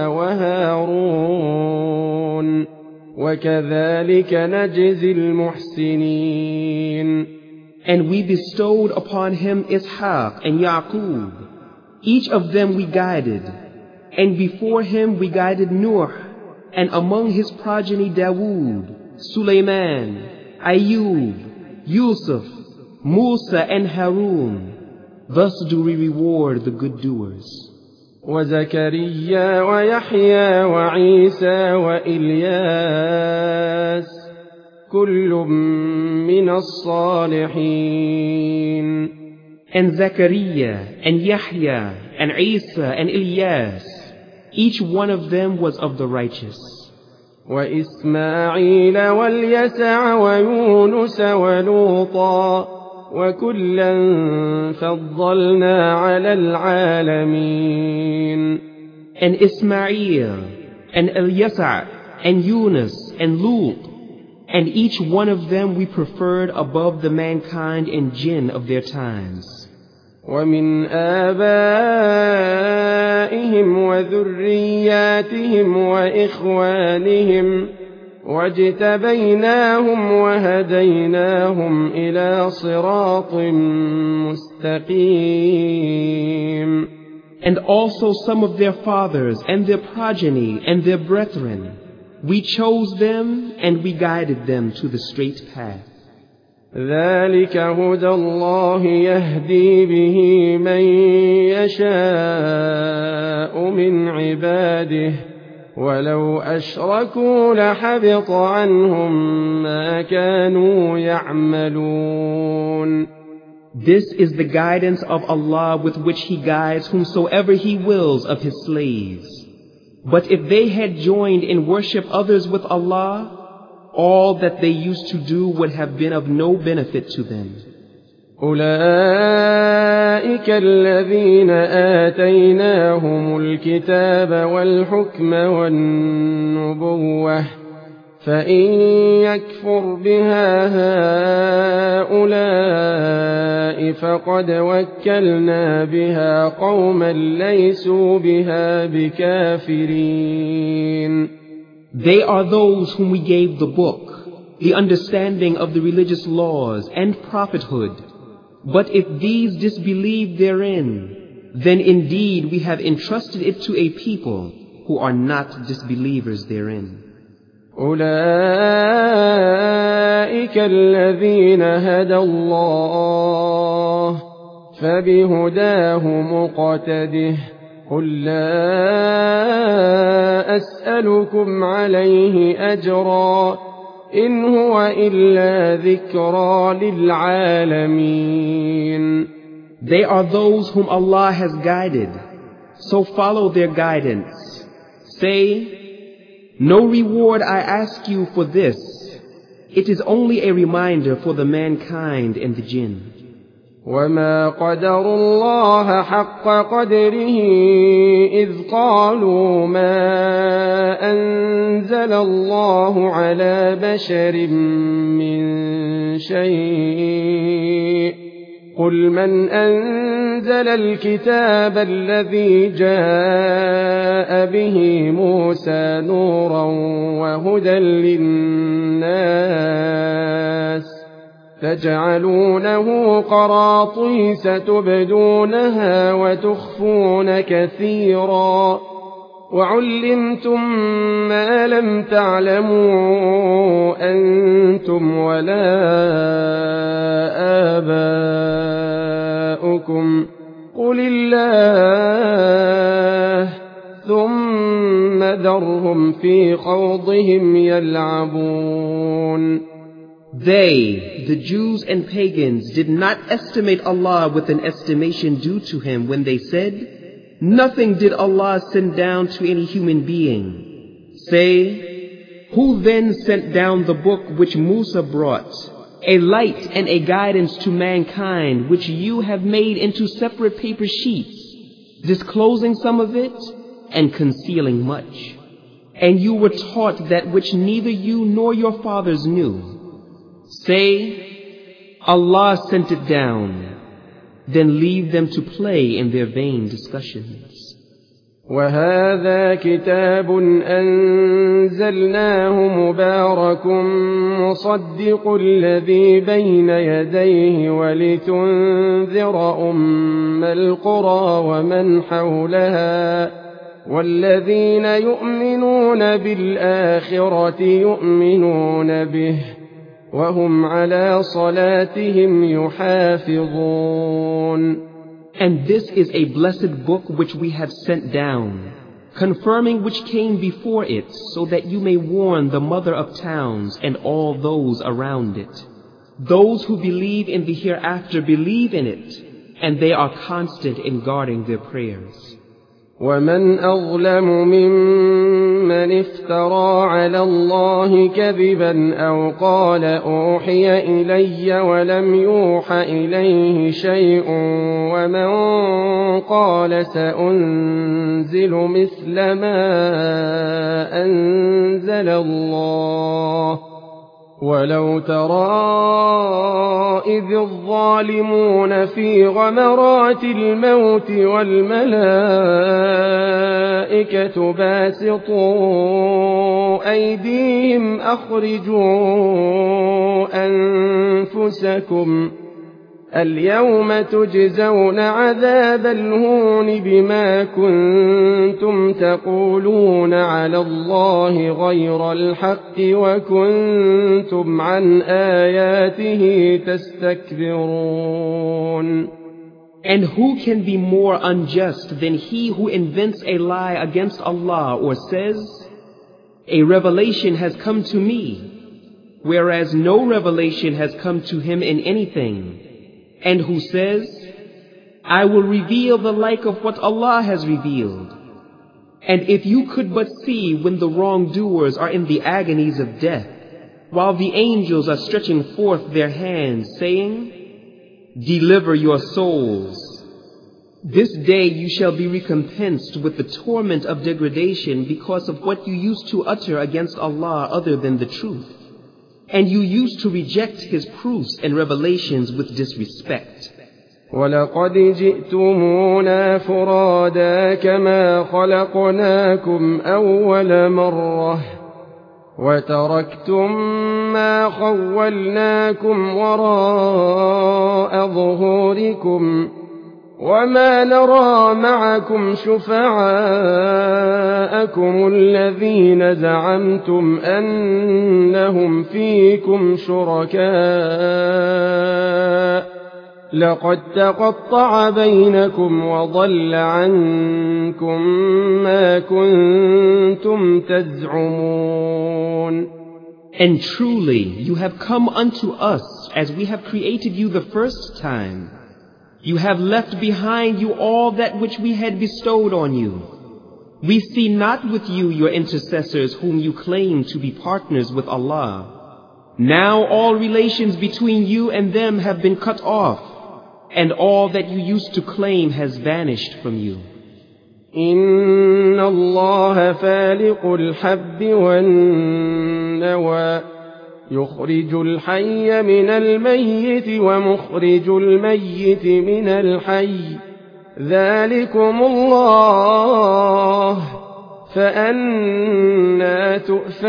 وهارون وكذلك نجزي المحسنين. And we bestowed upon him Ishaq and Yaqub. Each of them we guided. And before him we guided Nuh, and among his progeny Dawood, Suleiman, Ayub, Yusuf, Musa and Harun. Thus do we reward the good doers. وزكريا ويحيى وعيسى وإلياس كل من الصالحين. And Zechariah and Yahya and Isa and Ilyas, each one of them was of the righteous. وإسماعيل واليسع ويونس ولوطا وكلا فضلنا على العالمين. And Ismail and Ilyasa and Yunus and Lut, and each one of them we preferred above the mankind and jinn of their times. ومن آبائهم وذرياتهم وإخوانهم واجتبيناهم وهديناهم إلى صراط مستقيم. And also some of their fathers and their progeny and their brethren, we chose them and we guided them to the straight path. ذلك هدى الله يهدي به من يشاء من عباده ولو أشركوا لحبط عنهم ما كانوا يعملون. This is the guidance of Allah with which He guides whomsoever He wills of His slaves. But if they had joined in worship others with Allah, all that they used to do would have been of no benefit to them. أولئك الذين آتيناهم الكتاب والحكم والنبوة فإن يكفر بها هؤلاء فقد وكلنا بها قوما ليسوا بها بكافرين. They are those whom we gave the book, the understanding of the religious laws and prophethood. But if these disbelieve therein, then indeed we have entrusted it to a people who are not disbelievers therein. أولئك الذين هدى الله فبهداه مقتده قل لا أسألكم عليه أجرا إن هو إلا ذكرى للعالمين. They are those whom Allah has guided, so follow their guidance. Say, no reward I ask you for this. It is only a reminder for the mankind and the jinn. وما قدروا الله حق قدره إذ قالوا ما أنزل الله على بشر من شيء قل من أنزل الكتاب الذي جاء به موسى نورا وهدى للناس تجعلونه قراطيس تبدونها وتخفون كثيرا وعلمتم ما لم تعلموا أنتم ولا آباؤكم قل الله ثم ذرهم في خوضهم يلعبون. They, the Jews and pagans, did not estimate Allah with an estimation due to Him when they said, "Nothing did Allah send down to any human being." Say, who then sent down the book which Musa brought, a light and a guidance to mankind, which you have made into separate paper sheets, disclosing some of it and concealing much? And you were taught that which neither you nor your fathers knew. Say, Allah sent it down. Then leave them to play in their vain discussions. وهذا كتاب أنزلناه مبارك مصدق الذي بين يديه ولتنذر أم القرى ومن حولها والذين يؤمنون بالآخرة يؤمنون به وهم على صلاتهم يحافظون. And this is a blessed book which we have sent down, confirming which came before it, so that you may warn the mother of towns and all those around it. Those who believe in the hereafter believe in it, and they are constant in guarding their prayers. ومن أظلم ممن افترى على الله كذبا أو قال أوحي إلي ولم يوح إليه شيء ومن قال سأنزل مثل ما أنزل الله ولو ترى إذ الظالمون في غمرات الموت والملائكة باسطوا أيديهم أخرجوا أنفسكم اليوم تجزون عذاب الهون بما كنتم تقولون على الله غير الحق وكنتم عن آياته تستكبرون. And who can be more unjust than he who invents a lie against Allah or says, "A revelation has come to me," whereas no revelation has come to him in anything, and who says, "I will reveal the like of what Allah has revealed." And if you could but see when the wrongdoers are in the agonies of death, while the angels are stretching forth their hands, saying, "Deliver your souls." This day you shall be recompensed with the torment of degradation because of what you used to utter against Allah other than the truth. And you used to reject His proofs and revelations with disrespect. وَلَقَدْ جِئْتُمُونَا فُرَادَى كَمَا خَلَقْنَاكُمْ أَوَّلَ مَرَّةٍ وَتَرَكْتُمْ مَا خَوَّلْنَاكُمْ وَرَاءَ ظُهُورِكُمْ وَمَا نَرَى مَعَكُمْ شُفَعَاءَكُمُ الَّذِينَ زَعَمْتُمْ أَنَّهُمْ فِيكُمْ شُرَكَاءُ لَقَدْ تَقَطَّعَ بَيْنَكُمْ وَضَلَّ عَنكُمْ مَا كُنتُمْ تَزْعُمُونَ. And truly you have come unto us as we have created you the first time. You have left behind you all that which we had bestowed on you. We see not with you your intercessors whom you claim to be partners with Allah. Now all relations between you and them have been cut off, and all that you used to claim has vanished from you. إن الله فالق الحب والنوى يخرج الحي من الميت ومخرج الميت من الحي ذلكم الله فأنى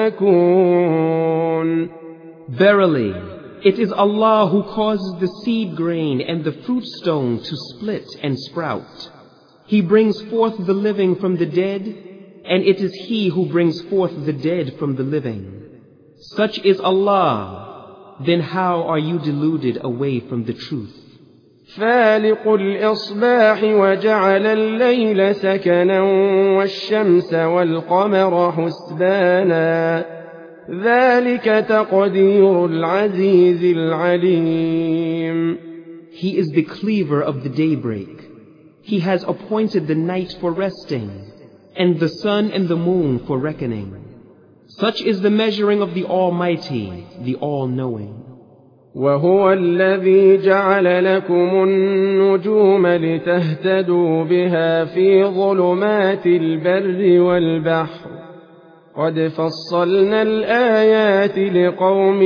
تؤفكون. Verily, it is Allah who causes the seed grain and the fruit stone to split and sprout. He brings forth the living from the dead, and it is He who brings forth the dead from the living. Such is Allah. Then how are you deluded away from the truth? فالق الإصباح وجعل الليل سكنا والشمس والقمر حسبانا ذلك تقدير العزيز العليم. He is the cleaver of the daybreak. He has appointed the night for resting, and the sun and the moon for reckoning. Such is the measuring of the Almighty, the All-Knowing. وهو الذي جعل لكم النجوم لتهتدوا بها في ظلمات البر والبحر قد فصلنا الآيات لقوم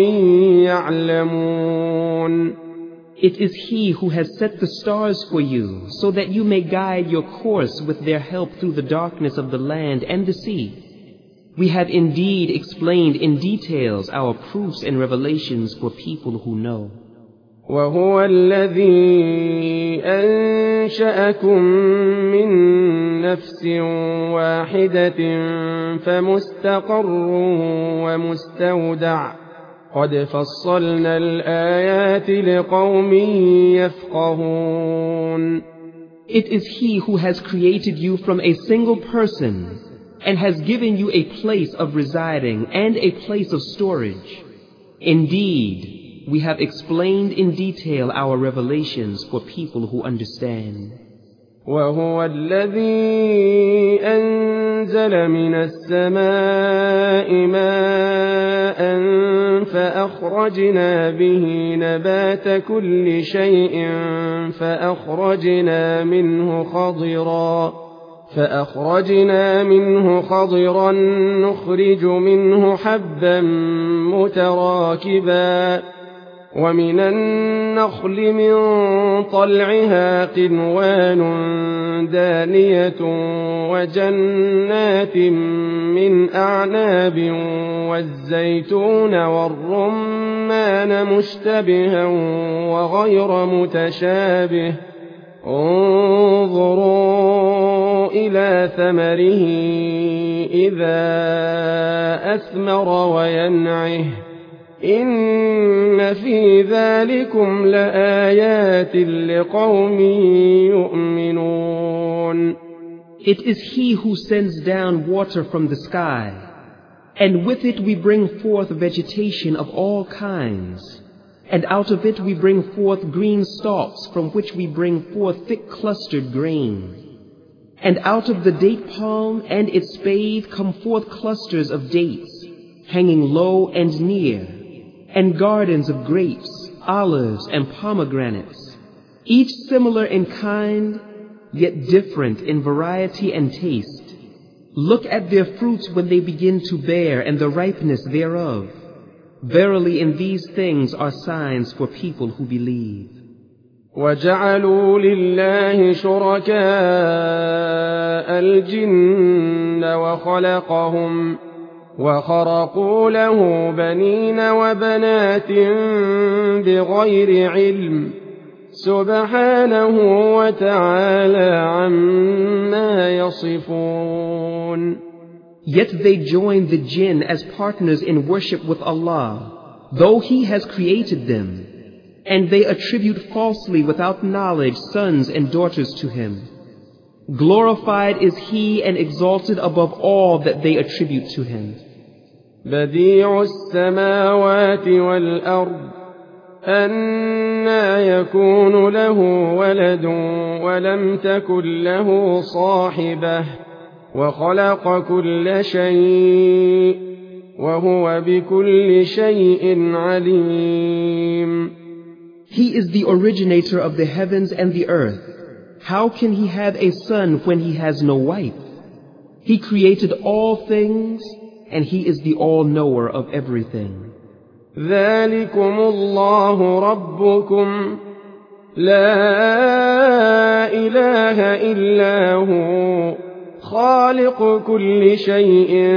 يعلمون. It is He who has set the stars for you, so that you may guide your course with their help through the darkness of the land and the sea. We have indeed explained in details our proofs and revelations for people who know. وهو الذي أنشأكم من نفس واحدة فمستقر ومستودع قد فصلنا الآيات لقوم يفقهون. It is He who has created you from a single person and has given you a place of residing and a place of storage. Indeed, we have explained in detail our revelations for people who understand. وهو الذي أنزل من السماء ماء فأخرجنا به نبات كل شيء فأخرجنا منه خضرا نخرج منه حبا متراكبا ومن النخل من طلعها قنوان دانية وجنات من أعناب والزيتون والرمان مشتبها وغير متشابه انظروا إلى ثمره إذا أثمر وينعه إن في ذلكم لآيات لقوم يؤمنون. It is He who sends down water from the sky, and with it we bring forth vegetation of all kinds, and out of it we bring forth green stalks from which we bring forth thick clustered grain. And out of the date palm and its spathe come forth clusters of dates, hanging low and near, and gardens of grapes, olives, and pomegranates, each similar in kind, yet different in variety and taste. Look at their fruits when they begin to bear and the ripeness thereof. Verily in these things are signs for people who believe. وجعلوا لله شركاء الجن وخلقهم وخرقوا له بنين وبنات بغير علم سبحانه وتعالى عما يصفون. Yet they join the jinn as partners in worship with Allah, though He has created them, and they attribute falsely without knowledge sons and daughters to Him. Glorified is He and exalted above all that they attribute to Him. بديع السماوات والأرض أنى يكون له ولد ولم تكن له صاحبة وخلق كل شيء وهو بكل شيء عليم. He is the originator of the heavens and the earth. How can He have a son when He has no wife? He created all things, and He is the all-knower of everything. ذلكم الله ربكم لا إله إلا هو خالق كل شيء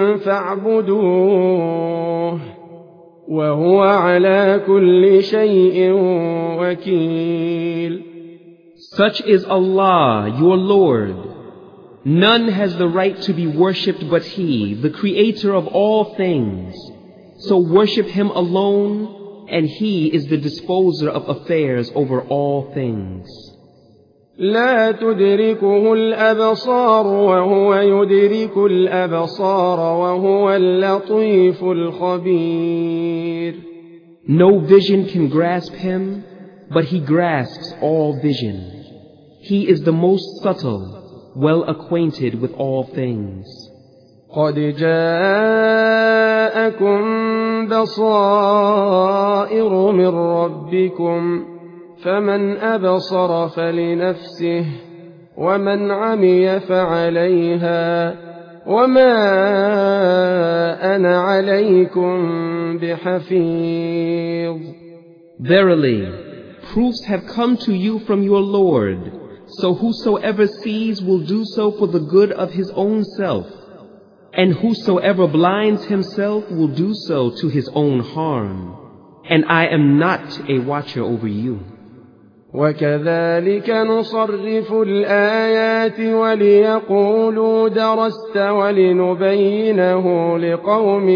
فاعبدوه وهو على كل شيء وكيل. Such is Allah, your Lord. None has the right to be worshipped but He, the Creator of all things. So worship Him alone, and He is the disposer of affairs over all things. لا تدركه الأبصار وهو يدرك الأبصار وهو اللطيف الخبير. No vision can grasp Him, but He grasps all vision. He is the most subtle, well acquainted with all things. قد جاءكم بصائر من ربكم فمن أبصر فلنفسه ومن عمي فعليها وما أنا عليكم بحفيظ. Verily, proofs have come to you from your Lord, so whosoever sees will do so for the good of his own self, and whosoever blinds himself will do so to his own harm, and I am not a watcher over you. وكذلك نصرف الآيات وليقولوا درست ولنبينه لقوم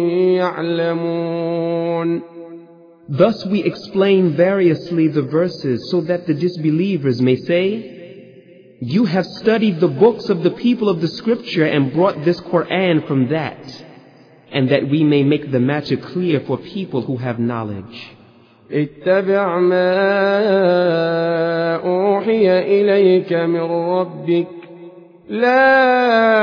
يعلمون. Thus we explain variously the verses so that the disbelievers may say, you have studied the books of the people of the scripture and brought this Quran from that, and that we may make the matter clear for people who have knowledge. اتبع ما أوحي إليك من ربك لا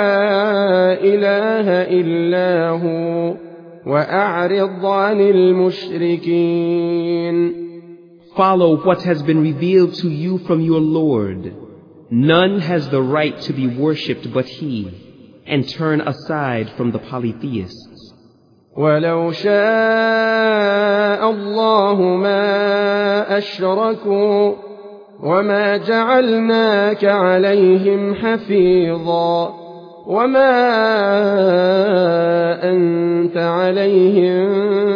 إله إلا هو وأعرض عن المشركين. Follow what has been revealed to you from your Lord. None has the right to be worshipped but He, and turn aside from the polytheists. ولو شاء الله ما أشركوا وما جعلناك عليهم حفيظا وما أنت عليهم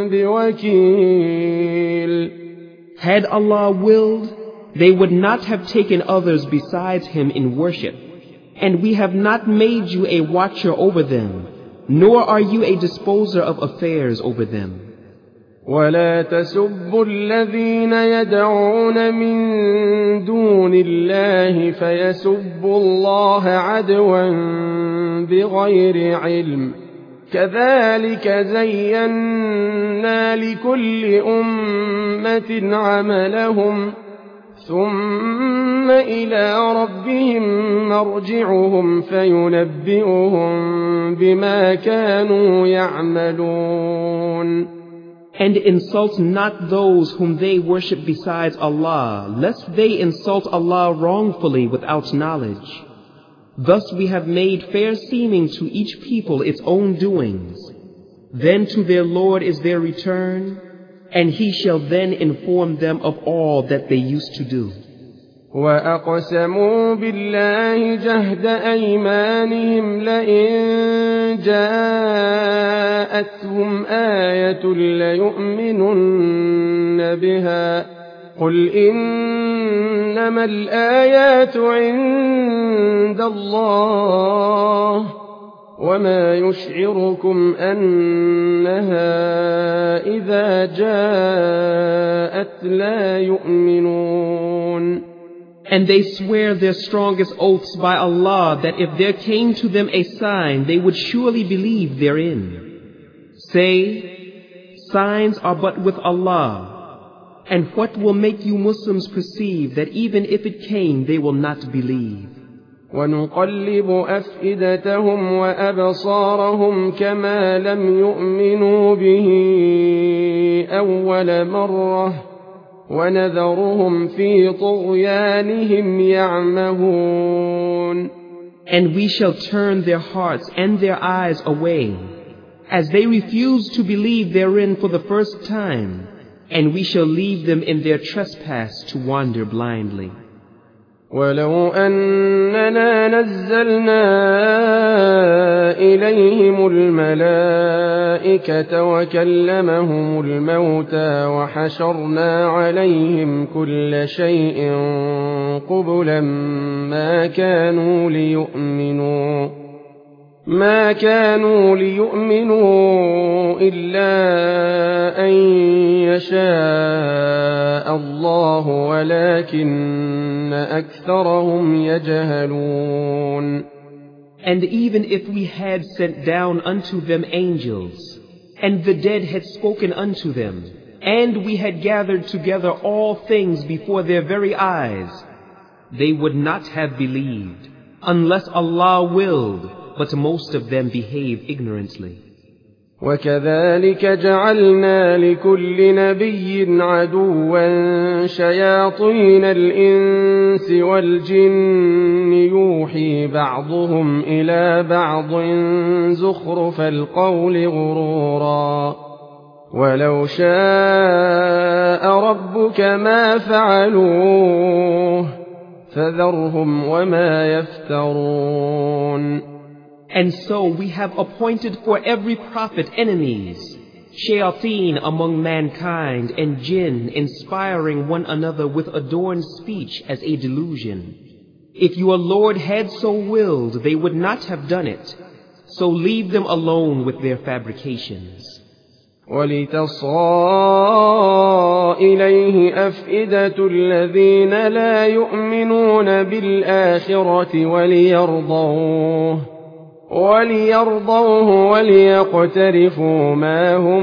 بوكيل. Had Allah willed, they would not have taken others besides Him in worship, and we have not made you a watcher over them, nor are you a disposer of affairs over them. ولا تسبوا الذين يدعون من دون الله فيسبوا الله عدوا بغير علم كذلك زينا لكل أمة عملهم ثم إلى ربهم مرجعهم فينبئهم بما كانوا يعملون. And insult not those whom they worship besides Allah, lest they insult Allah wrongfully without knowledge. Thus we have made fair seeming to each people its own doings. Then to their Lord is their return, and He shall then inform them of all that they used to do. وأقسموا بالله جهد أيمانهم لئن جاءتهم آية ليؤمنن بها قل إنما الآيات عند الله وما يشعركم أنها إذا جاءت لا يؤمنون. And they swear their strongest oaths by Allah that if there came to them a sign, they would surely believe therein. Say, signs are but with Allah. And what will make you Muslims perceive that even if it came, they will not believe? ونقلب أفئدتهم وأبصارهم كما لم يؤمنوا به أول مرة ونذرهم في طغيانهم يعمهون. And we shall turn their hearts and their eyes away, as they refuse to believe therein for the first time, and we shall leave them in their trespass to wander blindly. ولو أننا نزلنا إليهم الملائكة وكلمهم الموتى وحشرنا عليهم كل شيء قبلا ما كانوا ليؤمنوا إلا أن يشاء الله ولكن أكثرهم يجهلون. And even if we had sent down unto them angels, and the dead had spoken unto them, and we had gathered together all things before their very eyes, they would not have believed, unless Allah willed, but most of them behave ignorantly. وكذلك جعلنا لكل نبي عدوا شياطين الإنس والجن يوحي بعضهم إلى بعض زخرف القول غرورا ولو شاء ربك ما فعلوه فذرهم وما يفترون. And so we have appointed for every prophet enemies, shayateen among mankind and jinn, inspiring one another with adorned speech as a delusion. If your Lord had so willed, they would not have done it. So leave them alone with their fabrications. وَلِتَصْغَىٰ إِلَيْهِ أَفْئِدَةُ الَّذِينَ لَا يُؤْمِنُونَ بِالْآخِرَةِ وليرضوه وليقترفوا ما هم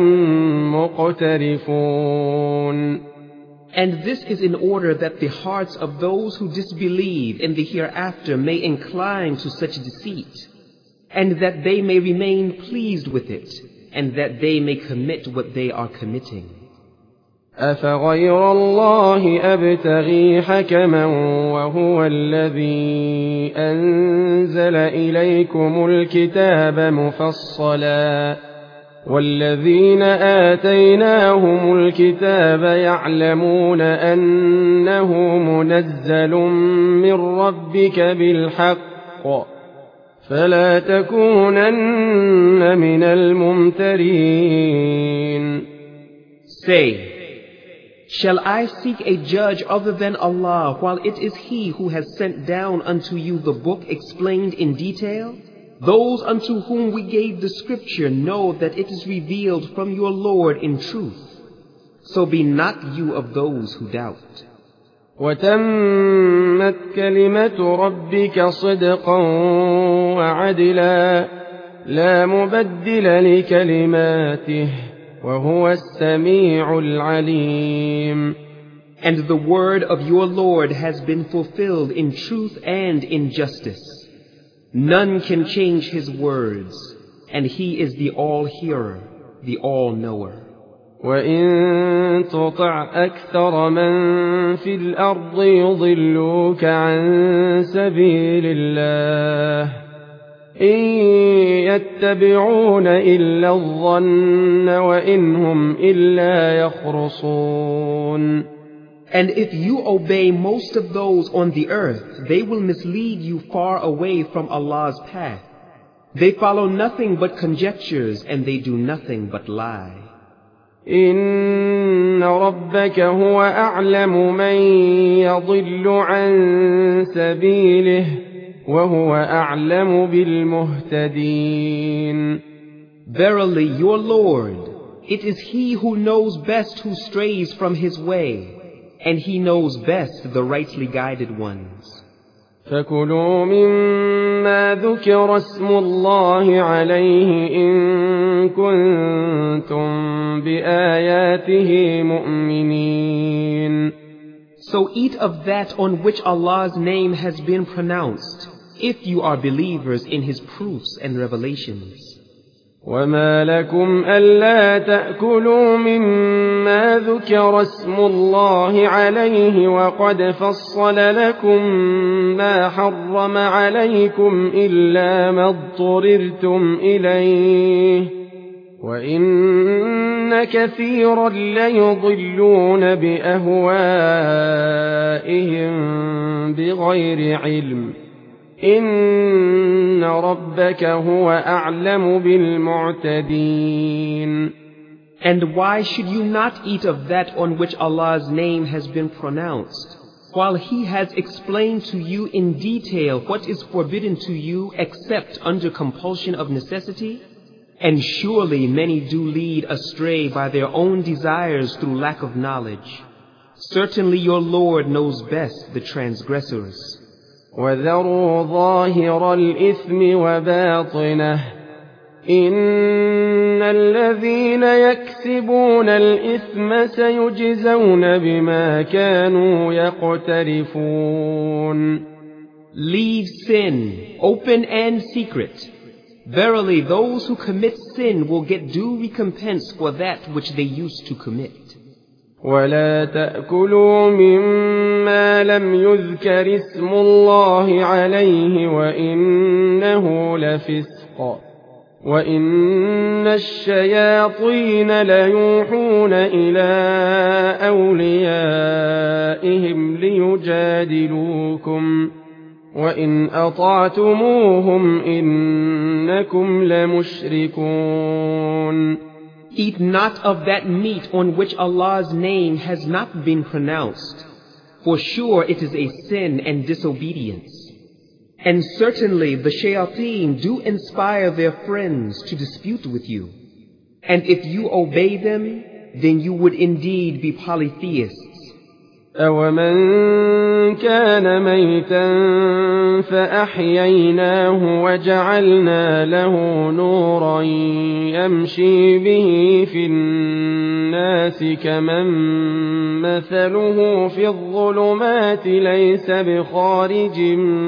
مقترفون. And this is in order that the hearts of those who disbelieve in the hereafter may incline to such deceit, and that they may remain pleased with it, and that they may commit what they are committing. أفغير الله أبتغي حكما وهو الذي أنزل إليكم الكتاب مفصلا والذين آتيناهم الكتاب يعلمون أنه منزل من ربك بالحق فلا تكونن من الممترين. Say, shall I seek a judge other than Allah while it is He who has sent down unto you the book explained in detail? Those unto whom we gave the scripture know that it is revealed from your Lord in truth. So be not you of those who doubt. وَتَمَّتْ كَلِمَةُ رَبِّكَ صِدْقًا وَعَدْلًا لَا مُبَدِّلَ لِكَلِمَاتِهِ وَهُوَ السَّمِيعُ الْعَلِيمُ. And the word of your Lord has been fulfilled in truth and in justice. None can change His words, and He is the all-hearer, the all-knower. وَإِن تُطِعْ أَكْثَرَ مَن فِي الْأَرْضِ يُضِلُّوكَ عَن سَبِيلِ اللَّهِ إِن يَتَّبِعُونَ إِلَّا الظَّنَّ وَإِنْ هُمْ إِلَّا يَخْرُصُونَ. And if you obey most of those on the earth, they will mislead you far away from Allah's path. They follow nothing but conjectures, and they do nothing but lie. إِنَّ رَبَّكَ هُوَ أَعْلَمُ مَن يَضِلُّ عَن سَبِيلِهِ وَهُوَ أَعْلَمُ بِالْمُهْتَدِينَ. Verily, your Lord, it is He who knows best who strays from His way, and He knows best the rightly guided ones. فَكُلُوا مِمَّا ذُكِرَ اسْمُ اللَّهِ عَلَيْهِ إِن كُنتُم بِآيَاتِهِ مُؤْمِنِينَ. So eat of that on which Allah's name has been pronounced, if you are believers in His proofs and revelations. وَمَا لَكُمْ أَلَّا تَأْكُلُوا مِمَّا ذُكِرَ اسْمُ اللَّهِ عَلَيْهِ وَقَدْ فَصَّلَ لَكُم مَّا حَرَّمَ عَلَيْكُمْ إِلَّا مَا اضْطُرِرْتُمْ إِلَيْهِ وَإِنَّ كَثِيرًا لَّيُضِلُّونَ بِأَهْوَائِهِم بِغَيْرِ عِلْمٍ إِنَّ رَبَّكَ هُوَ أَعْلَمُ بِالْمُعْتَدِينَ. And why should you not eat of that on which Allah's name has been pronounced, while he has explained to you in detail what is forbidden to you except under compulsion of necessity? And surely many do lead astray by their own desires through lack of knowledge. Certainly your Lord knows best the transgressors. وَذَرُوا ظَاهِرَ الْإِثْمِ وَبَاطِنَهُ إِنَّ الَّذِينَ يَكْسِبُونَ الْإِثْمَ سَيُجْزَوْنَ بِمَا كَانُوا يَقْتَرِفُونَ. Leave sin, open and secret. Verily, those who commit sin will get due recompense for that which they used to commit. ولا تأكلوا مما لم يذكر اسم الله عليه وإنه لفسق وإن الشياطين ليوحون إلى أوليائهم ليجادلوكم وإن أطعتموهم إنكم لمشركون. Eat not of that meat on which Allah's name has not been pronounced, for sure it is a sin and disobedience. And certainly the shayateen do inspire their friends to dispute with you. And if you obey them, then you would indeed be polytheists. أَوَمَنْ كَانَ مَيْتًا فَأَحْيَيْنَاهُ وَجَعَلْنَا لَهُ نُورًا يَمْشِي بِهِ فِي النَّاسِ كَمَنْ مَثَلُهُ فِي الظُّلُمَاتِ لَيْسَ بِخَارِجٍ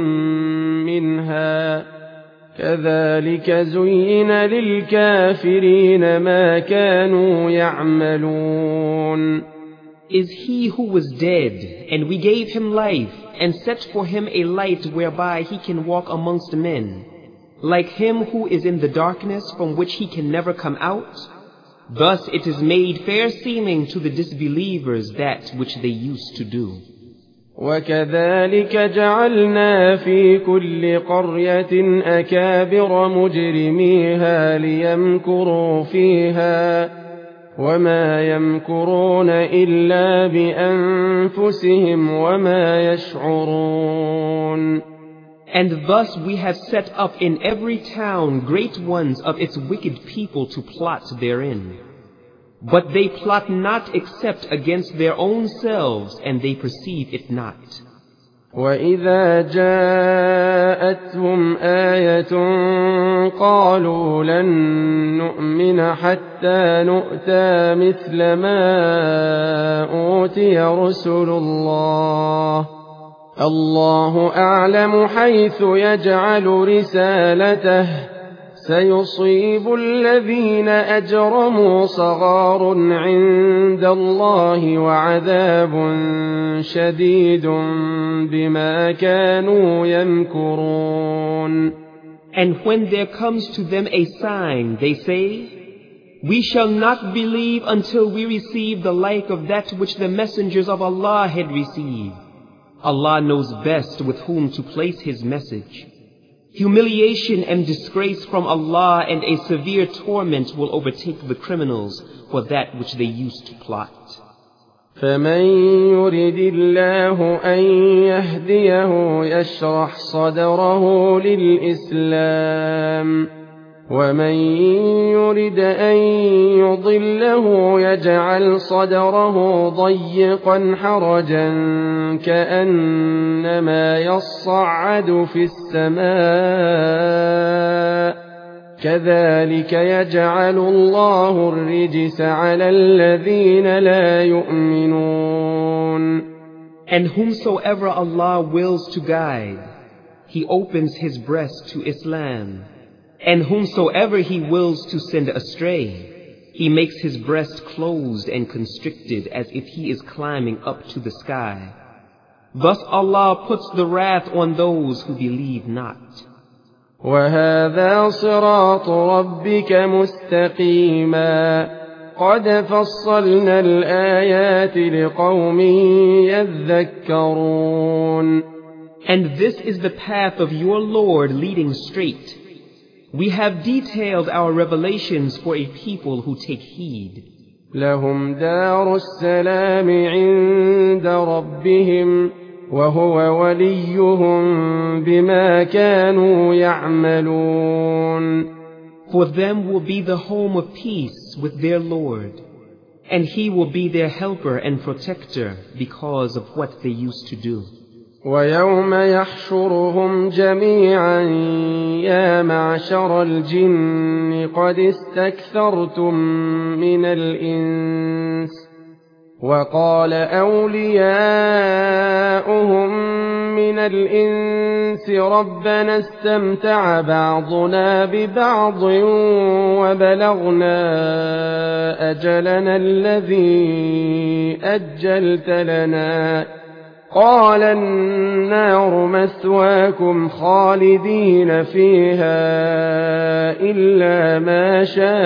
مِنْهَا كَذَلِكَ زُيِّنَ لِلْكَافِرِينَ مَا كَانُوا يَعْمَلُونَ. Is he who was dead, and we gave him life, and set for him a light whereby he can walk amongst men, like him who is in the darkness from which he can never come out? Thus it is made fair seeming to the disbelievers that which they used to do. وَكَذَلِكَ جَعَلْنَا فِي كُلِّ قَرْيَةٍ أَكَابِرَ مُجْرِمِيهَا لِيَمْكُرُوا فِيهَا وَمَا يَمْكُرُونَ إِلَّا بِأَنفُسِهِمْ وَمَا يَشْعُرُونَ. And thus we have set up in every town great ones of its wicked people to plot therein. But they plot not except against their own selves, and they perceive it not. وَإِذَا جَاءَتْهُمْ آيَةٌ قَالُوا لَن نُّؤْمِنَ حَتَّى نُؤْتَىٰ مِثْلَ مَا أُوتِيَ رُسُلُ اللَّهِ اللَّهُ أَعْلَمُ حَيْثُ يَجْعَلُ رِسَالَتَهُ سيصيب الذين أجرموا صغار عند الله وعذاب شديد بما كانوا يمكرون. And when there comes to them a sign, they say, "We shall not believe until we receive the like of that which the messengers of Allah had received. Allah knows best with whom to place His message." Humiliation and disgrace from Allah and a severe torment will overtake the criminals for that which they used to plot. فَمَن يُرِدِ اللَّهُ أَن يَهْدِيَهُ يَشْرَحْ صَدْرَهُ لِلْإِسْلَامِ وَمَن يُرِدْ أَن يُضِلَّهُ يَجْعَلْ صَدْرَهُ ضَيِّقًا حَرَجًا كَأَنَّمَا يَصَّعَّدُ فِي السَّمَاءِ كَذَلِكَ يَجْعَلُ اللَّهُ الرِّجْسَ عَلَى الَّذِينَ لَا يُؤْمِنُونَ. And whomsoever Allah wills to guide, He opens his breast to Islam. And whomsoever He wills to send astray, He makes his breast closed and constricted as if he is climbing up to the sky. Thus Allah puts the wrath on those who believe not. وَهَذَا صِرَاطُ رَبِّكَ مُسْتَقِيمًا قَدْ فَصَّلْنَا الْآيَاتِ لِقَوْمٍ يَذَّكَّرُونَ. And this is the path of your Lord leading straight. We have detailed our revelations for a people who take heed. لهم دار السلام عند ربهم وهو وليهم بما كانوا يعملون. For them will be the home of peace with their Lord, and He will be their helper and protector because of what they used to do. ويوم يحشرهم جميعا يا معشر الجن قد استكثرتم من الإنس وقال أولياؤهم من الإنس ربنا استمتع بعضنا ببعض وبلغنا أجلنا الذي أجلت لنا قال النار مثواكم خالدين فيها إلا ما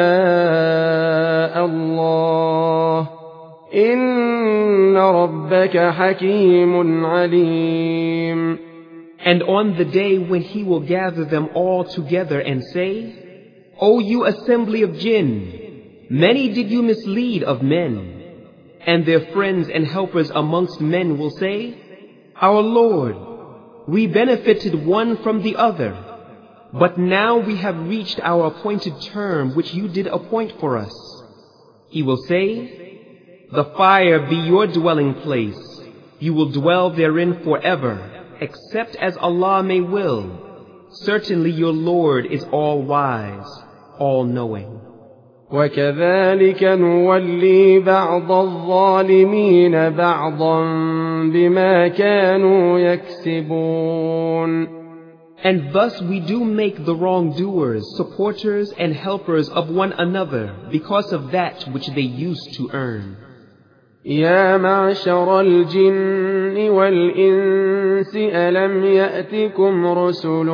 شاء الله إن ربك حكيم عليم. And on the day when He will gather them all together and say, O you assembly of jinn, many did you mislead of men. And their friends and helpers amongst men will say, Our Lord, we benefited one from the other, but now we have reached our appointed term which you did appoint for us. He will say, The fire be your dwelling place. You will dwell therein forever, except as Allah may will. Certainly your Lord is all-wise, all-knowing. وكذلك نولي بعض الظالمين بعضا بما كانوا يكسبون. And thus we do make the wrongdoers supporters and helpers of one another because of that which they used to earn. يا معشر الجن والإنس ألم يأتكم رسل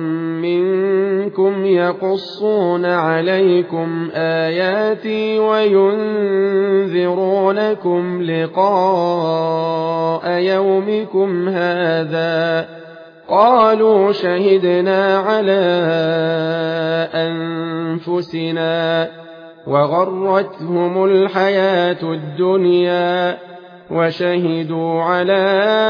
منكم يقصون عليكم آياتي وينذرونكم لقاء يومكم هذا قالوا شهدنا على أنفسنا وغرتهم الحياة الدنيا وشهدوا على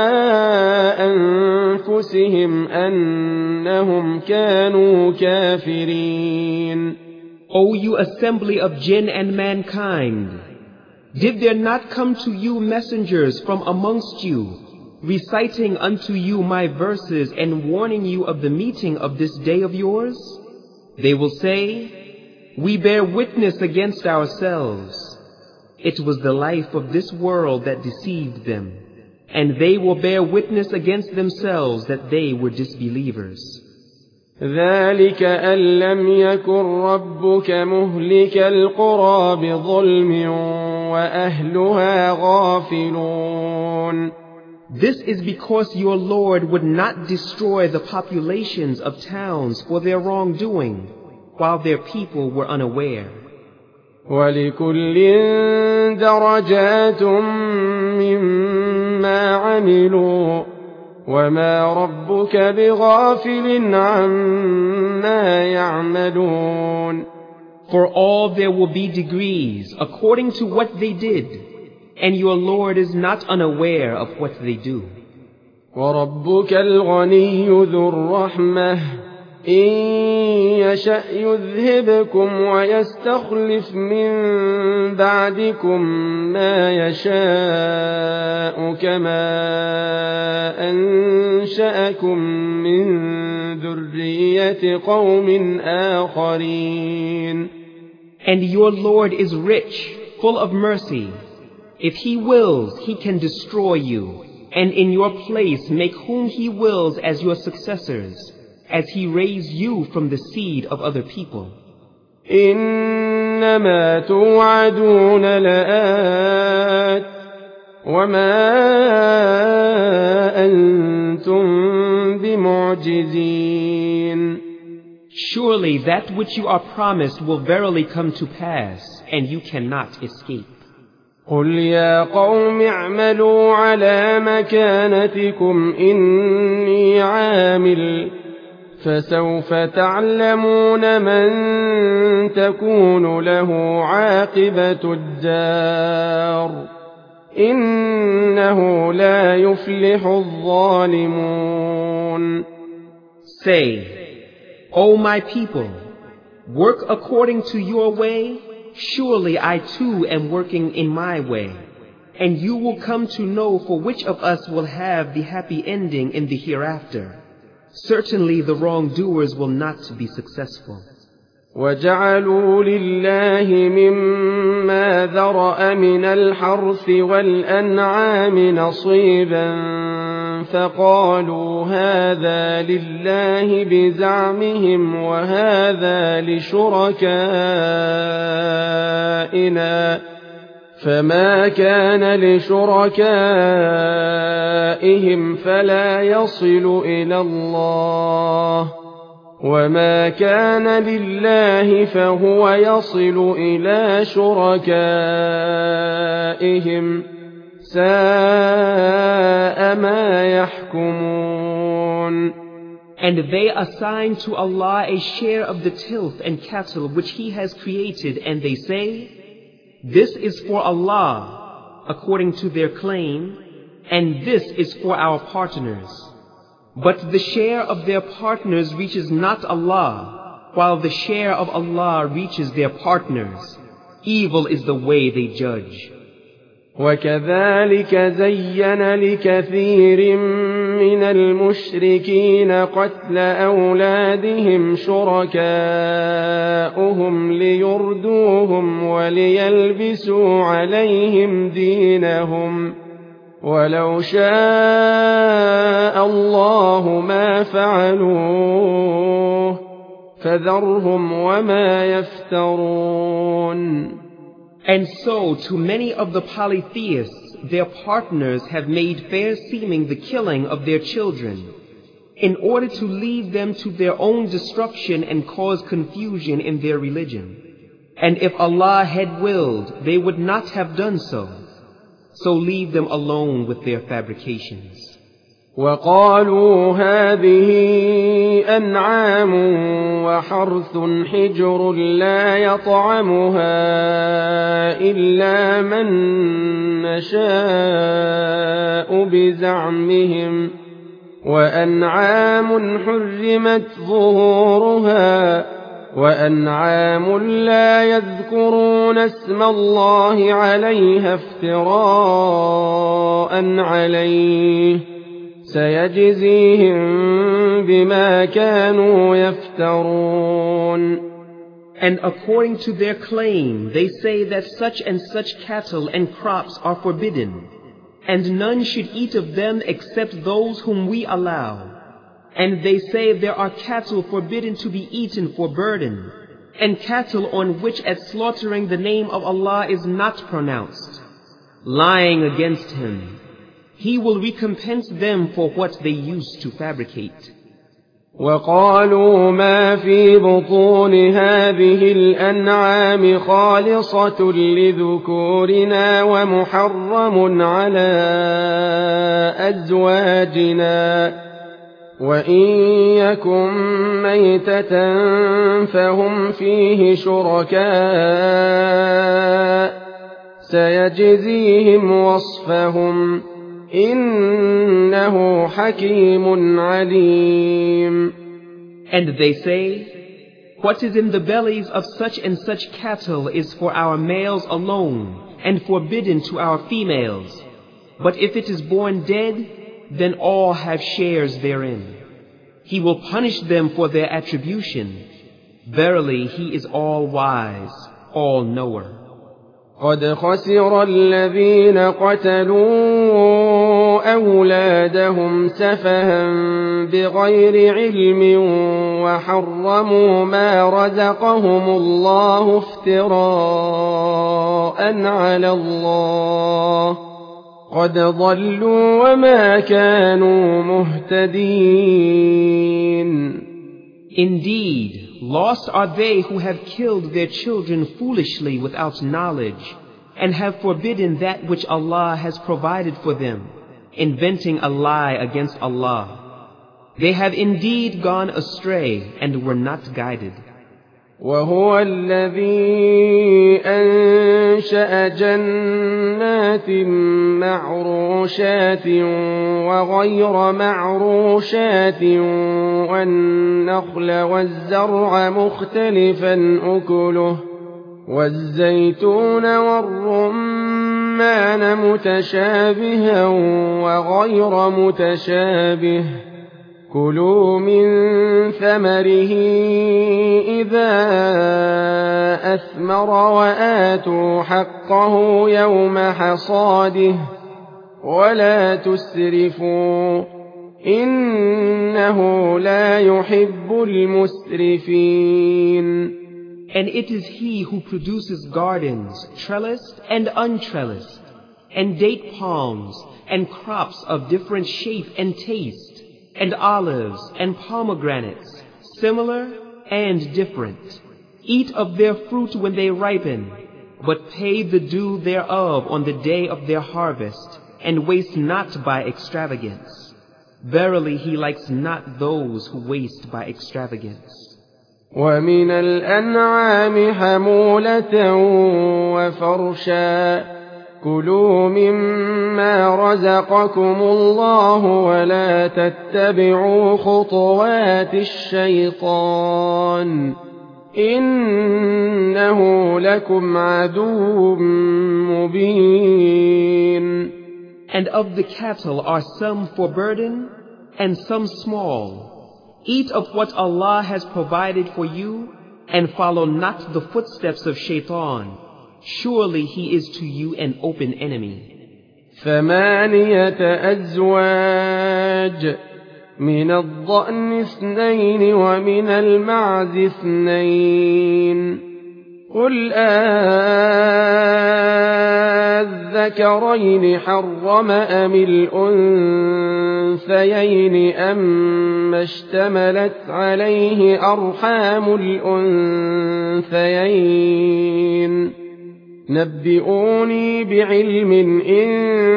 أنفسهم أنهم كانوا كافرين. O you assembly of jinn and mankind, did there not come to you messengers from amongst you, reciting unto you my verses and warning you of the meeting of this day of yours? They will say, We bear witness against ourselves. It was the life of this world that deceived them, and they will bear witness against themselves that they were disbelievers. ذلك أن لم يكن ربك مهلك القرى بظلم وأهلها غافلون. This is because your Lord would not destroy the populations of towns for their wrongdoing, while their people were unaware. وَلِكُلٍّ دَرَجَاتٌ مِّمَّا عَمِلُوا وَمَا رَبُّكَ بِغَافِلٍ عَمَّا يَعْمَلُونَ. For all there will be degrees according to what they did, and your Lord is not unaware of what they do. وَرَبُّكَ الْغَنِيُّ ذُو الرَّحْمَةِ إن يشأ يذهبكم ويستخلف من بعدكم ما يشاء كما أنشأكم من ذرية قوم آخرين. And your Lord is rich, full of mercy. If He wills, He can destroy you, and in your place make whom He wills as your successors, as He raised you from the seed of other people. إنما توعدون لآت وما أنتم بمعجزين. Surely that which you are promised will verily come to pass, and you cannot escape. قل يا قوم اعملوا على مكانتكم إني عامل فسوف تعلمون من تكون له عاقبة الدار إنه لا يفلح الظالمون. Say, O my people, work according to your way. Surely I too am working in my way. And you will come to know for which of us will have the happy ending in the hereafter. Certainly the wrongdoers will not be successful. وجعلوا لله مما ذرأ من الحرث والأنعام نصيبا فقالوا هذا لله بزعمهم وهذا لشركائنا فما كان لشركائهم فلا يصل إلى الله وما كان لله فهو يصل إلى شركائهم ساء ما يحكمون. And they assign to Allah a share of the tilth and cattle which He has created, and they say, this is for Allah, according to their claim, and this is for our partners. But the share of their partners reaches not Allah, while the share of Allah reaches their partners. Evil is the way they judge. وكذلك زين لكثير من المشركين قتل أولادهم شركاؤهم ليردوهم وليلبسوا عليهم دينهم ولو شاء الله ما فعلوه فذرهم وما يفترون. And so to many of the polytheists, their partners have made fair seeming the killing of their children, in order to lead them to their own destruction and cause confusion in their religion. And if Allah had willed, they would not have done so. So leave them alone with their fabrications. وقالوا هذه أنعام وحرث حجر لا يطعمها إلا من نشاء بزعمهم وأنعام حرمت ظهورها وأنعام لا يذكرون اسم الله عليها افتراء عليه سيجزيهم بما كانوا يفترون. And according to their claim, they say that such and such cattle and crops are forbidden, and none should eat of them except those whom we allow. And they say there are cattle forbidden to be eaten for burden, and cattle on which at slaughtering the name of Allah is not pronounced. Lying against Him, He will recompense them for what they used to fabricate. وقالوا ما في بطون هذه الأنعام خالصة لذكورنا ومحرم على أزواجنا وإن يكن ميتة فهم فيه شركاء سيجزيهم وصفهم إنه حكيم عليم. And they say, what is in the bellies of such and such cattle is for our males alone and forbidden to our females. But if it is born dead, then all have shares therein. He will punish them for their attribution. Verily, He is all-wise, all-knower. قد خسر الذين قتلوا أولادهم سفها بغير علم وحرموا ما رزقهم الله افتراء على الله قد ضلوا وما كانوا مهتدين. Indeed, lost are they who have killed their children foolishly without knowledge, and have forbidden that which Allah has provided for them, inventing a lie against Allah. They have indeed gone astray and were not guided. وهو الذي أنشأ جنات معروشات وغير معروشات والنخل والزرع مختلفا أكله والزيتون والرمان متشابها وغير متشابه كلوا من ثمره إذا أثمر وآتوا حقه يوم حصاده ولا تسرفوا إنه لا يحب المسرفين. And it is he who produces gardens, trellised and untrellised, and date palms, and crops of different shape and taste, and olives and pomegranates, similar and different. Eat of their fruit when they ripen, but pay the due thereof on the day of their harvest, and waste not by extravagance. Verily he likes not those who waste by extravagance. ومن الأنعام حمولة وفرشا كلوا مما رزقكم الله ولا تتبعوا خطوات الشيطان إنه لكم عدو مبين. And of the cattle are some for burden and some small. Eat of what Allah has provided for you, and follow not the footsteps of Shaitan. Surely he is to you an open enemy. 8 أزواج من الضأن 2 ومن المعز 2 قل الذكرين حرم أم الأنثيين أما اشتملت عليه أرحام الأنثيين نبئوني بعلم إن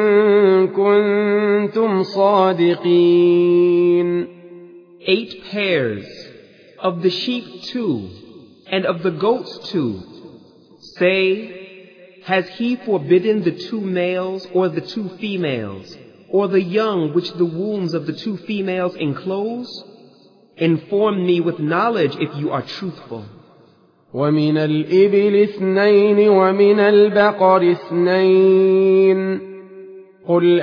كنتم صادقين. 8 pairs, of the sheep 2, and of the goats 2. Say, has he forbidden the 2 males or the 2 females, or the young which the wombs of the 2 females enclose? Inform me with knowledge if you are truthful. ومن الإبل 2 ومن البقر 2 قل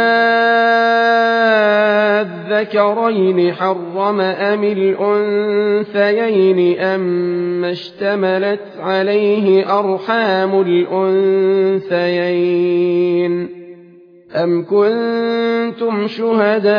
الذكرين حرم أم الأنثيين أما اشتملت عليه أرحام الأنثيين أم كنتم شهداء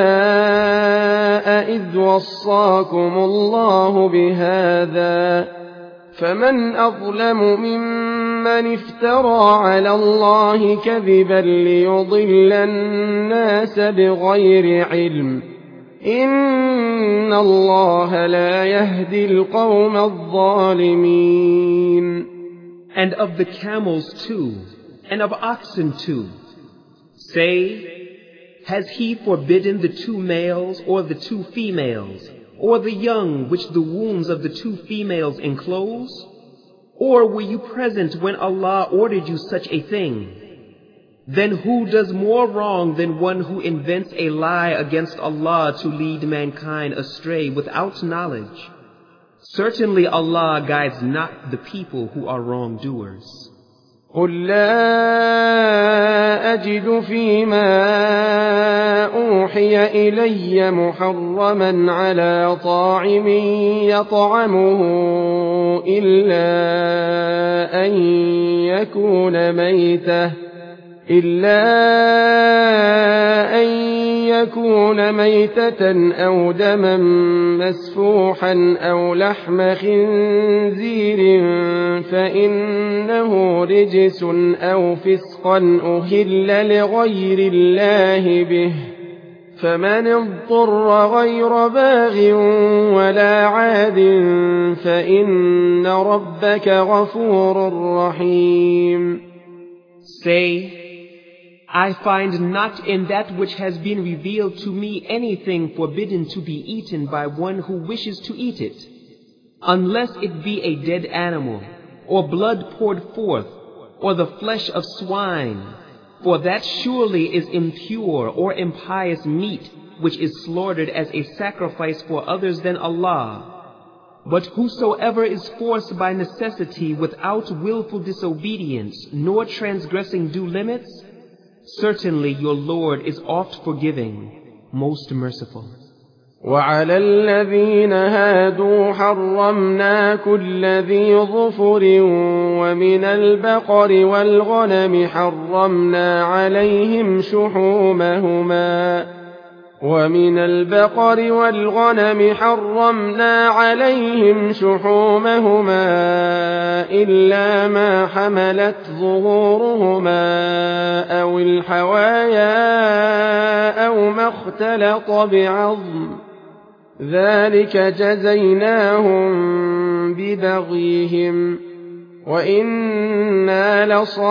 إذ وصاكم الله بهذا فمن أظلم ممن افترى على الله كذبا ليضل الناس بغير علم إن الله لا يهدي القوم الظالمين. And of the camels 2, and of oxen 2. Say, has he forbidden the 2 males or the 2 females, or the young which the wombs of the 2 females enclose? Or were you present when Allah ordered you such a thing? Then who does more wrong than one who invents a lie against Allah to lead mankind astray without knowledge? Certainly Allah guides not the people who are wrongdoers. قل لا أجد فيما أوحي إلي محرما على طاعم يطعمه إلا أن يكون ميتة أو دما مسفوحا أو لحم خنزير فإنه رجس أو فسقا أهل لغير الله به فمن اضطر غير باغ ولا عاد فإن ربك غفور رحيم. Say, I find not in that which has been revealed to me anything forbidden to be eaten by one who wishes to eat it, unless it be a dead animal, or blood poured forth, or the flesh of swine, for that surely is impure or impious meat, which is slaughtered as a sacrifice for others than Allah. But whosoever is forced by necessity without willful disobedience, nor transgressing due limits, certainly your Lord is oft forgiving, most merciful. وعلى الذين هادوا حرمنا كل ذي ظفر ومن البقر والغنم حرمنا عليهم شحومهما إلا ما حملت ظهورهما أو الحوايا أو ما اختلط بعظم ذلك جزيناهم ببغيهم وإنا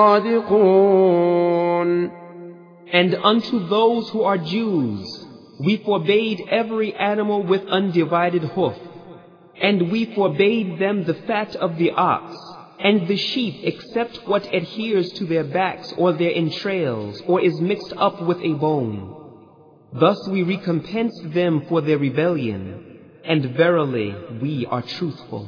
لصادقون. And unto those who are Jews, we forbade every animal with undivided hoof, and we forbade them the fat of the ox, and the sheep except what adheres to their backs or their entrails, or is mixed up with a bone. Thus we recompensed them for their rebellion, and verily we are truthful.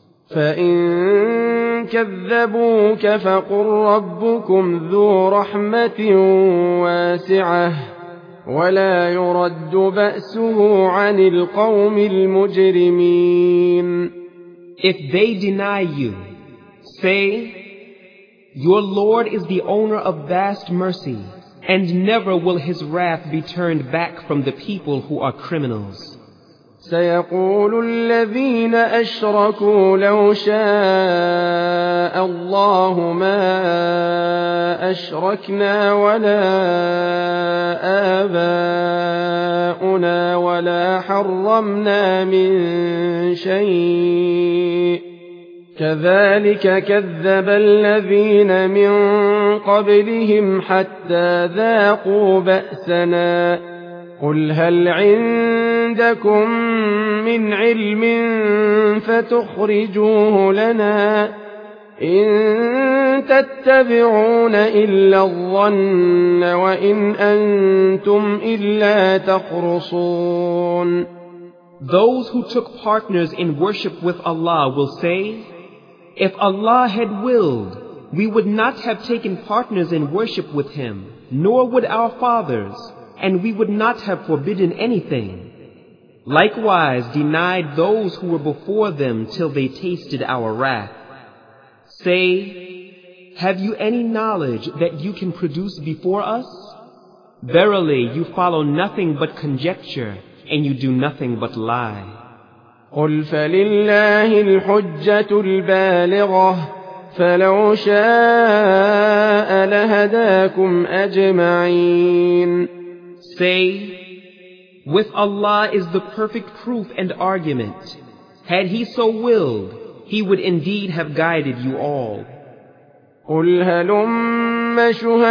فإن كذبوك فقل ربكم ذو رحمة واسعة ولا يرد بأسه عن القوم المجرمين. If they deny you, say, your Lord is the owner of vast mercy, and never will his wrath be turned back from the people who are criminals. سيقول الذين أشركوا لو شاء الله ما أشركنا ولا آباؤنا ولا حرمنا من شيء كذلك كذب الذين من قبلهم حتى ذاقوا بأسنا قل هل عندكم من علم فتخرجوه لنا إن تتبعون إلا الظن وإن أنتم إلا تخرصون. Those who took partners in worship with Allah will say, if Allah had willed, we would not have taken partners in worship with him, nor would our fathers, and we would not have forbidden anything. Likewise denied those who were before them till they tasted our wrath. Say, have you any knowledge that you can produce before us? Verily you follow nothing but conjecture, and you do nothing but lie. قل فلله الحجة البالغة فلو شاء لهداكم أجمعين. Say, with Allah is the perfect proof and argument. Had he so willed, he would indeed have guided you all. قل هلم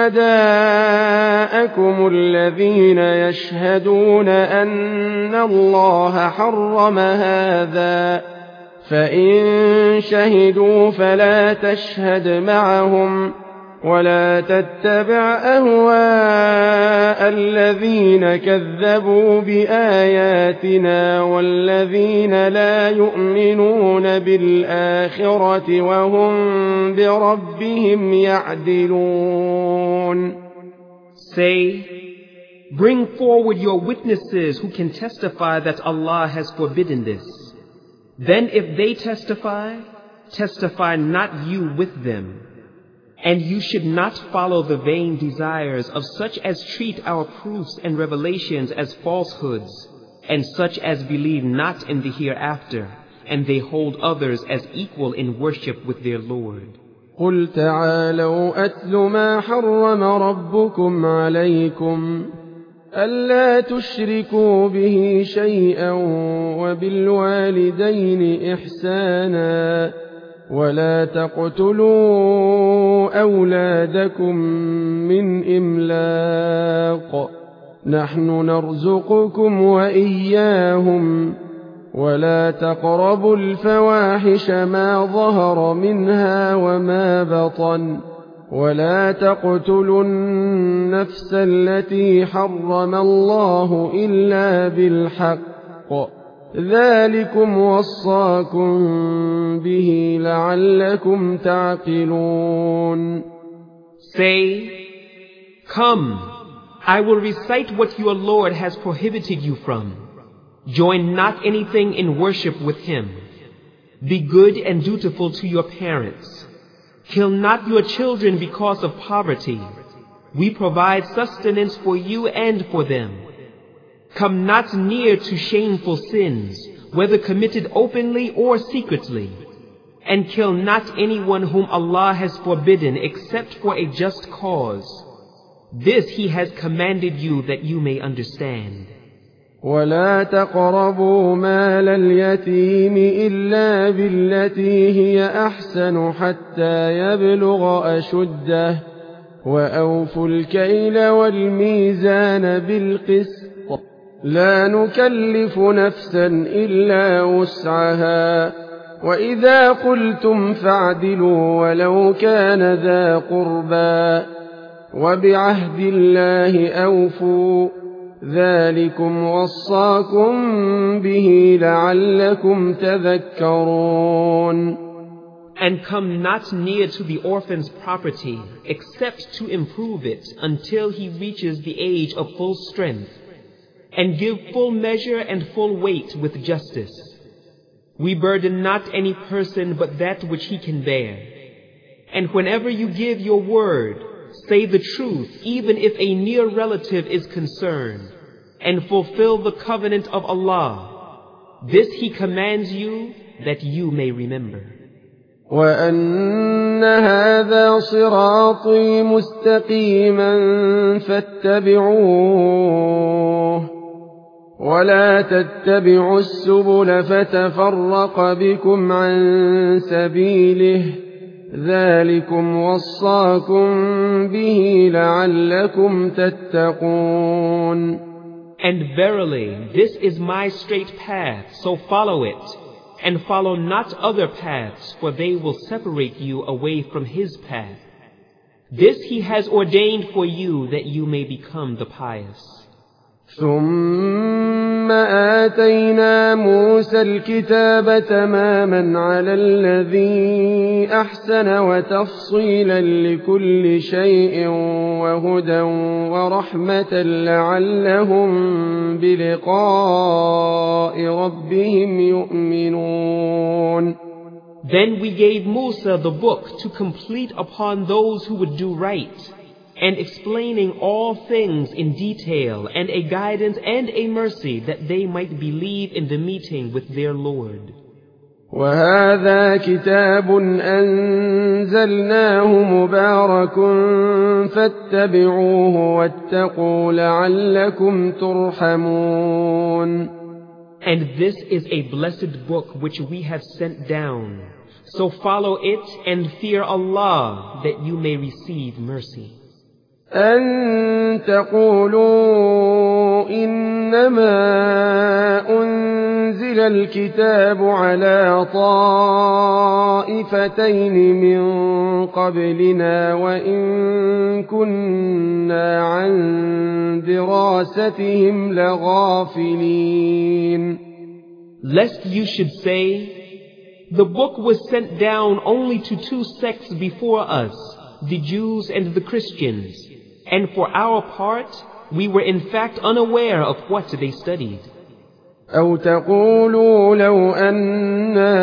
شهداءكم الذين يشهدون أن الله حرم هذا فإن شهدوا فلا تشهد معهم ولا تتبع أهواء الذين كذبوا بآياتنا والذين لا يؤمنون بالآخرة وهم بربهم يعدلون. Say, bring forward your witnesses who can testify that Allah has forbidden this. Then if they testify, testify not you with them. And you should not follow the vain desires of such as treat our proofs and revelations as falsehoods, and such as believe not in the hereafter, and they hold others as equal in worship with their Lord. قل تعالوا أتل ما حرم ربكم عليكم ألا تشركوا به شيئا وبالوالدين إحسانا ولا تقتلوا أولادكم من إملاق نحن نرزقكم وإياهم ولا تقربوا الفواحش ما ظهر منها وما بطن ولا تقتلوا النفس التي حرم الله إلا بالحق ذلكم وصاكم به لعلكم تعقلون. Say, come, I will recite what your Lord has prohibited you from. Join not anything in worship with him. Be good and dutiful to your parents. Kill not your children because of poverty. We provide sustenance for you and for them. Come not near to shameful sins, whether committed openly or secretly. And kill not anyone whom Allah has forbidden except for a just cause. This he has commanded you that you may understand. ولا تقربوا مال اليتيم إلا بالتي هي أحسن حتى يبلغ أشده وأوفوا الكيل والميزان بالقسط لا نكلف نفسا إلا وسعها وإذا قلتم فاعدلوا ولو كان ذا قربى وبعهد الله أوفوا ذلكم وصاكم به لعلكم تذكرون. And come not near to the orphan's property except to improve it until he reaches the age of full strength, and give full measure and full weight with justice. We burden not any person but that which he can bear. And whenever you give your word, say the truth even if a near relative is concerned, and fulfill the covenant of Allah. This he commands you that you may remember. وأن هذا صراطي مستقيما فاتبعوه ولا تتبعوا السبل فتفرق بكم عن سبيله ذلكم وصاكم به لعلكم تتقون. And verily, this is my straight path, so follow it, and follow not other paths, for they will separate you away from his path. This he has ordained for you that you may become the pious. ثم آتينا موسى الكتاب تماما على الذي أحسن وتفصيلا لكل شيء وهدى ورحمة لعلهم بلقاء ربهم يؤمنون. Then we gave Musa the book to complete upon those who would do right, and explaining all things in detail, and a guidance and a mercy that they might believe in the meeting with their Lord. وهذا كتاب أنزلناه مبارك فاتبعوه واتقوا لعلكم ترحمون. And this is a blessed book which we have sent down. So follow it and fear Allah that you may receive mercy. أن تقولوا إنما أنزل الكتاب على طائفتين من قبلنا وإن كنا عن دراستهم لغافلين. Lest you should say, the book was sent down only to two sects before us, the Jews and the Christians. And for our part, we were in fact unaware of what they studied. أو تقولوا لو أنا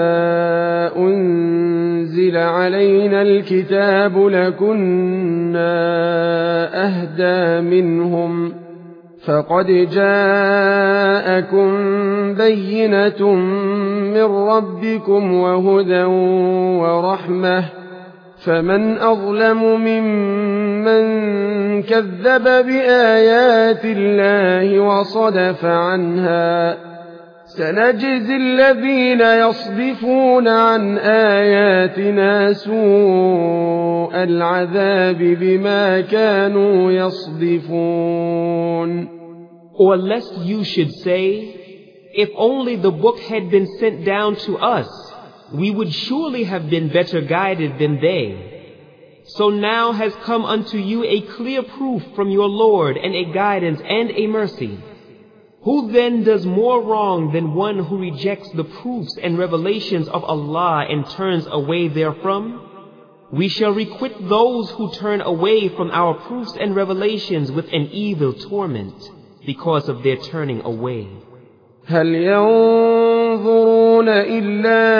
أنزل علينا الكتاب لكنا أهدى منهم فقد جاءكم بينة من ربكم وهدى ورحمة فمن أظلم ممن كذب بآيات الله وصدف عنها سنجزي الذين يصدفون عن آياتنا سوء العذاب بما كانوا يصدفون. Or lest you should say, if only the book had been sent down to us, we would surely have been better guided than they. So now has come unto you a clear proof from your Lord and a guidance and a mercy. Who then does more wrong than one who rejects the proofs and revelations of Allah and turns away therefrom? We shall requite those who turn away from our proofs and revelations with an evil torment because of their turning away. هل ينظرون إلا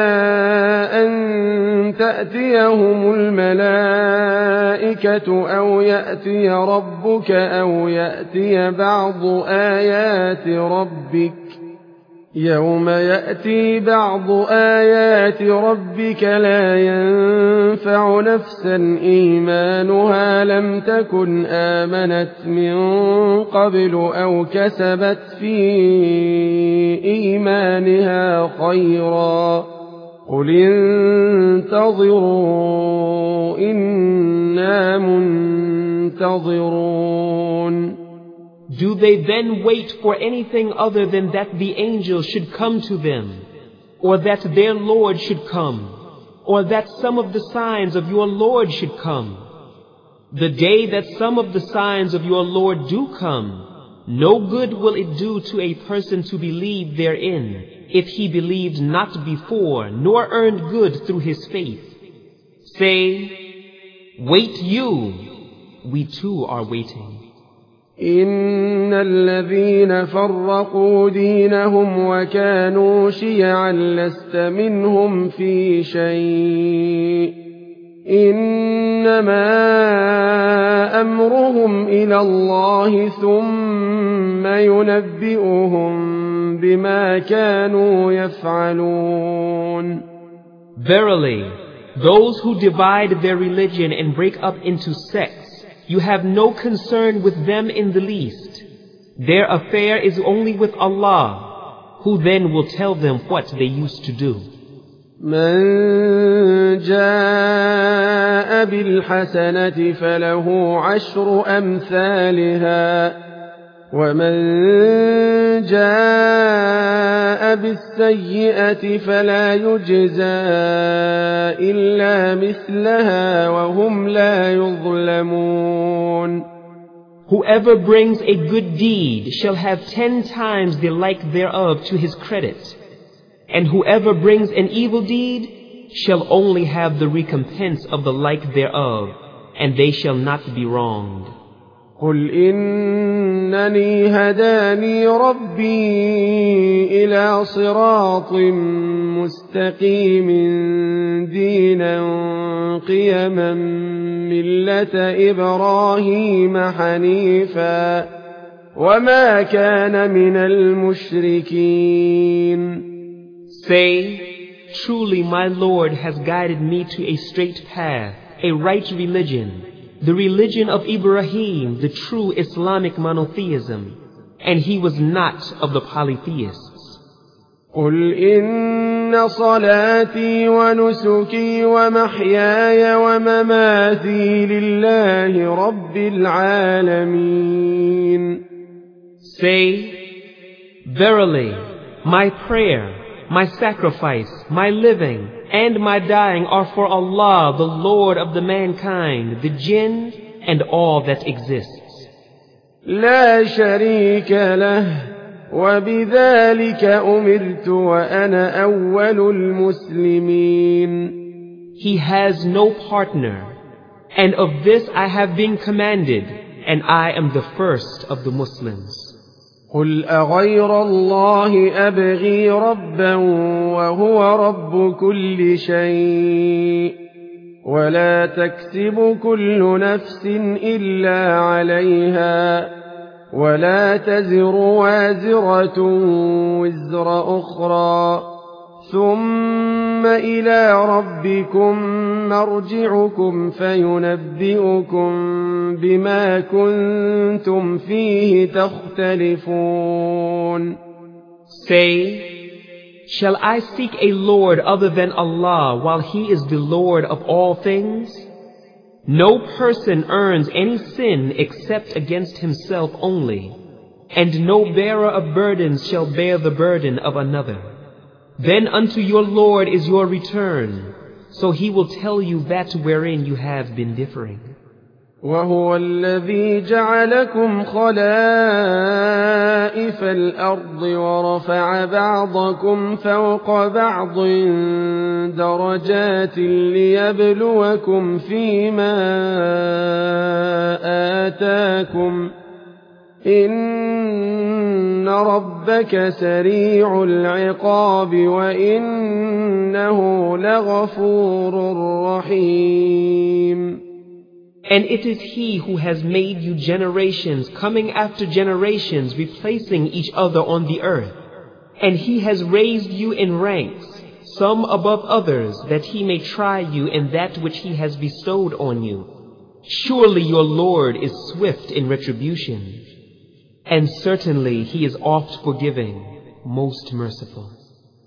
أن تأتيهم الملائكة أو يأتي ربك أو يأتي بعض آيات ربك يوم يأتي بعض آيات ربك لا ينفع نفسا إيمانها لم تكن آمنت من قبل أو كسبت في إيمانها خيرا قل انتظروا إنا منتظرون. Do they then wait for anything other than that the angel should come to them, or that their Lord should come, or that some of the signs of your Lord should come? The day that some of the signs of your Lord do come, no good will it do to a person to believe therein, if he believed not before, nor earned good through his faith. Say, wait you, we too are waiting. إن الذين فرقوا دينهم وكانوا شيعا لست منهم في شيء إنما أمرهم إلى الله ثم ينبئهم بما كانوا يفعلون. Verily, those who divide their religion and break up into sects, you have no concern with them in the least. Their affair is only with Allah, who then will tell them what they used to do. من جاء بالحسنة فله عشر أمثالها ومن جاء بالسيئة فلا يجزى إلا مثلها وهم لا يظلمون. Whoever brings a good deed shall have 10 times the like thereof to his credit, and whoever brings an evil deed shall only have the recompense of the like thereof, and they shall not be wronged. قل إنني هداني ربي إلى صراط مستقيم دينا قيما ملة إبراهيم حنيفا وما كان من المشركين. Say, truly my Lord has guided me to a straight path, a right religion, the religion of Ibrahim, the true Islamic monotheism, and he was not of the polytheists. قل إن صلاتي ونسكي ومحياي ومماتي لله رب العالمين. Say, verily, my prayer, my sacrifice, my living, and my dying are for Allah, the Lord of the mankind, the jinn, and all that exists. لا شريك له وبذلك أمرت وأنا أول المسلمين. He has no partner, and of this I have been commanded, and I am the first of the Muslims. قل أغير الله أبغي ربا وهو رب كل شيء ولا تكسب كل نفس إلا عليها ولا تزر وازرة وزر أخرى ثم إلى ربكم مرجعكم فينبئكم بما كنتم فيه تختلفون. Say, shall I seek a Lord other than Allah while He is the Lord of all things? No person earns any sin except against himself only. and no bearer of burdens shall bear the burden of another. Then unto your Lord is your return, so he will tell you that wherein you have been differing. وهو الذي جعلكم خلائف الأرض ورفع بعضكم فوق بعض درجات ليبلوكم فيما آتاكم إن ربك سريع العقاب وإنه لغفور رحيم. And it is He who has made you generations coming after generations, replacing each other on the earth. And He has raised you in ranks, some above others, that He may try you in that which He has bestowed on you. Surely your Lord is swift in retribution, and certainly He is oft forgiving, most merciful.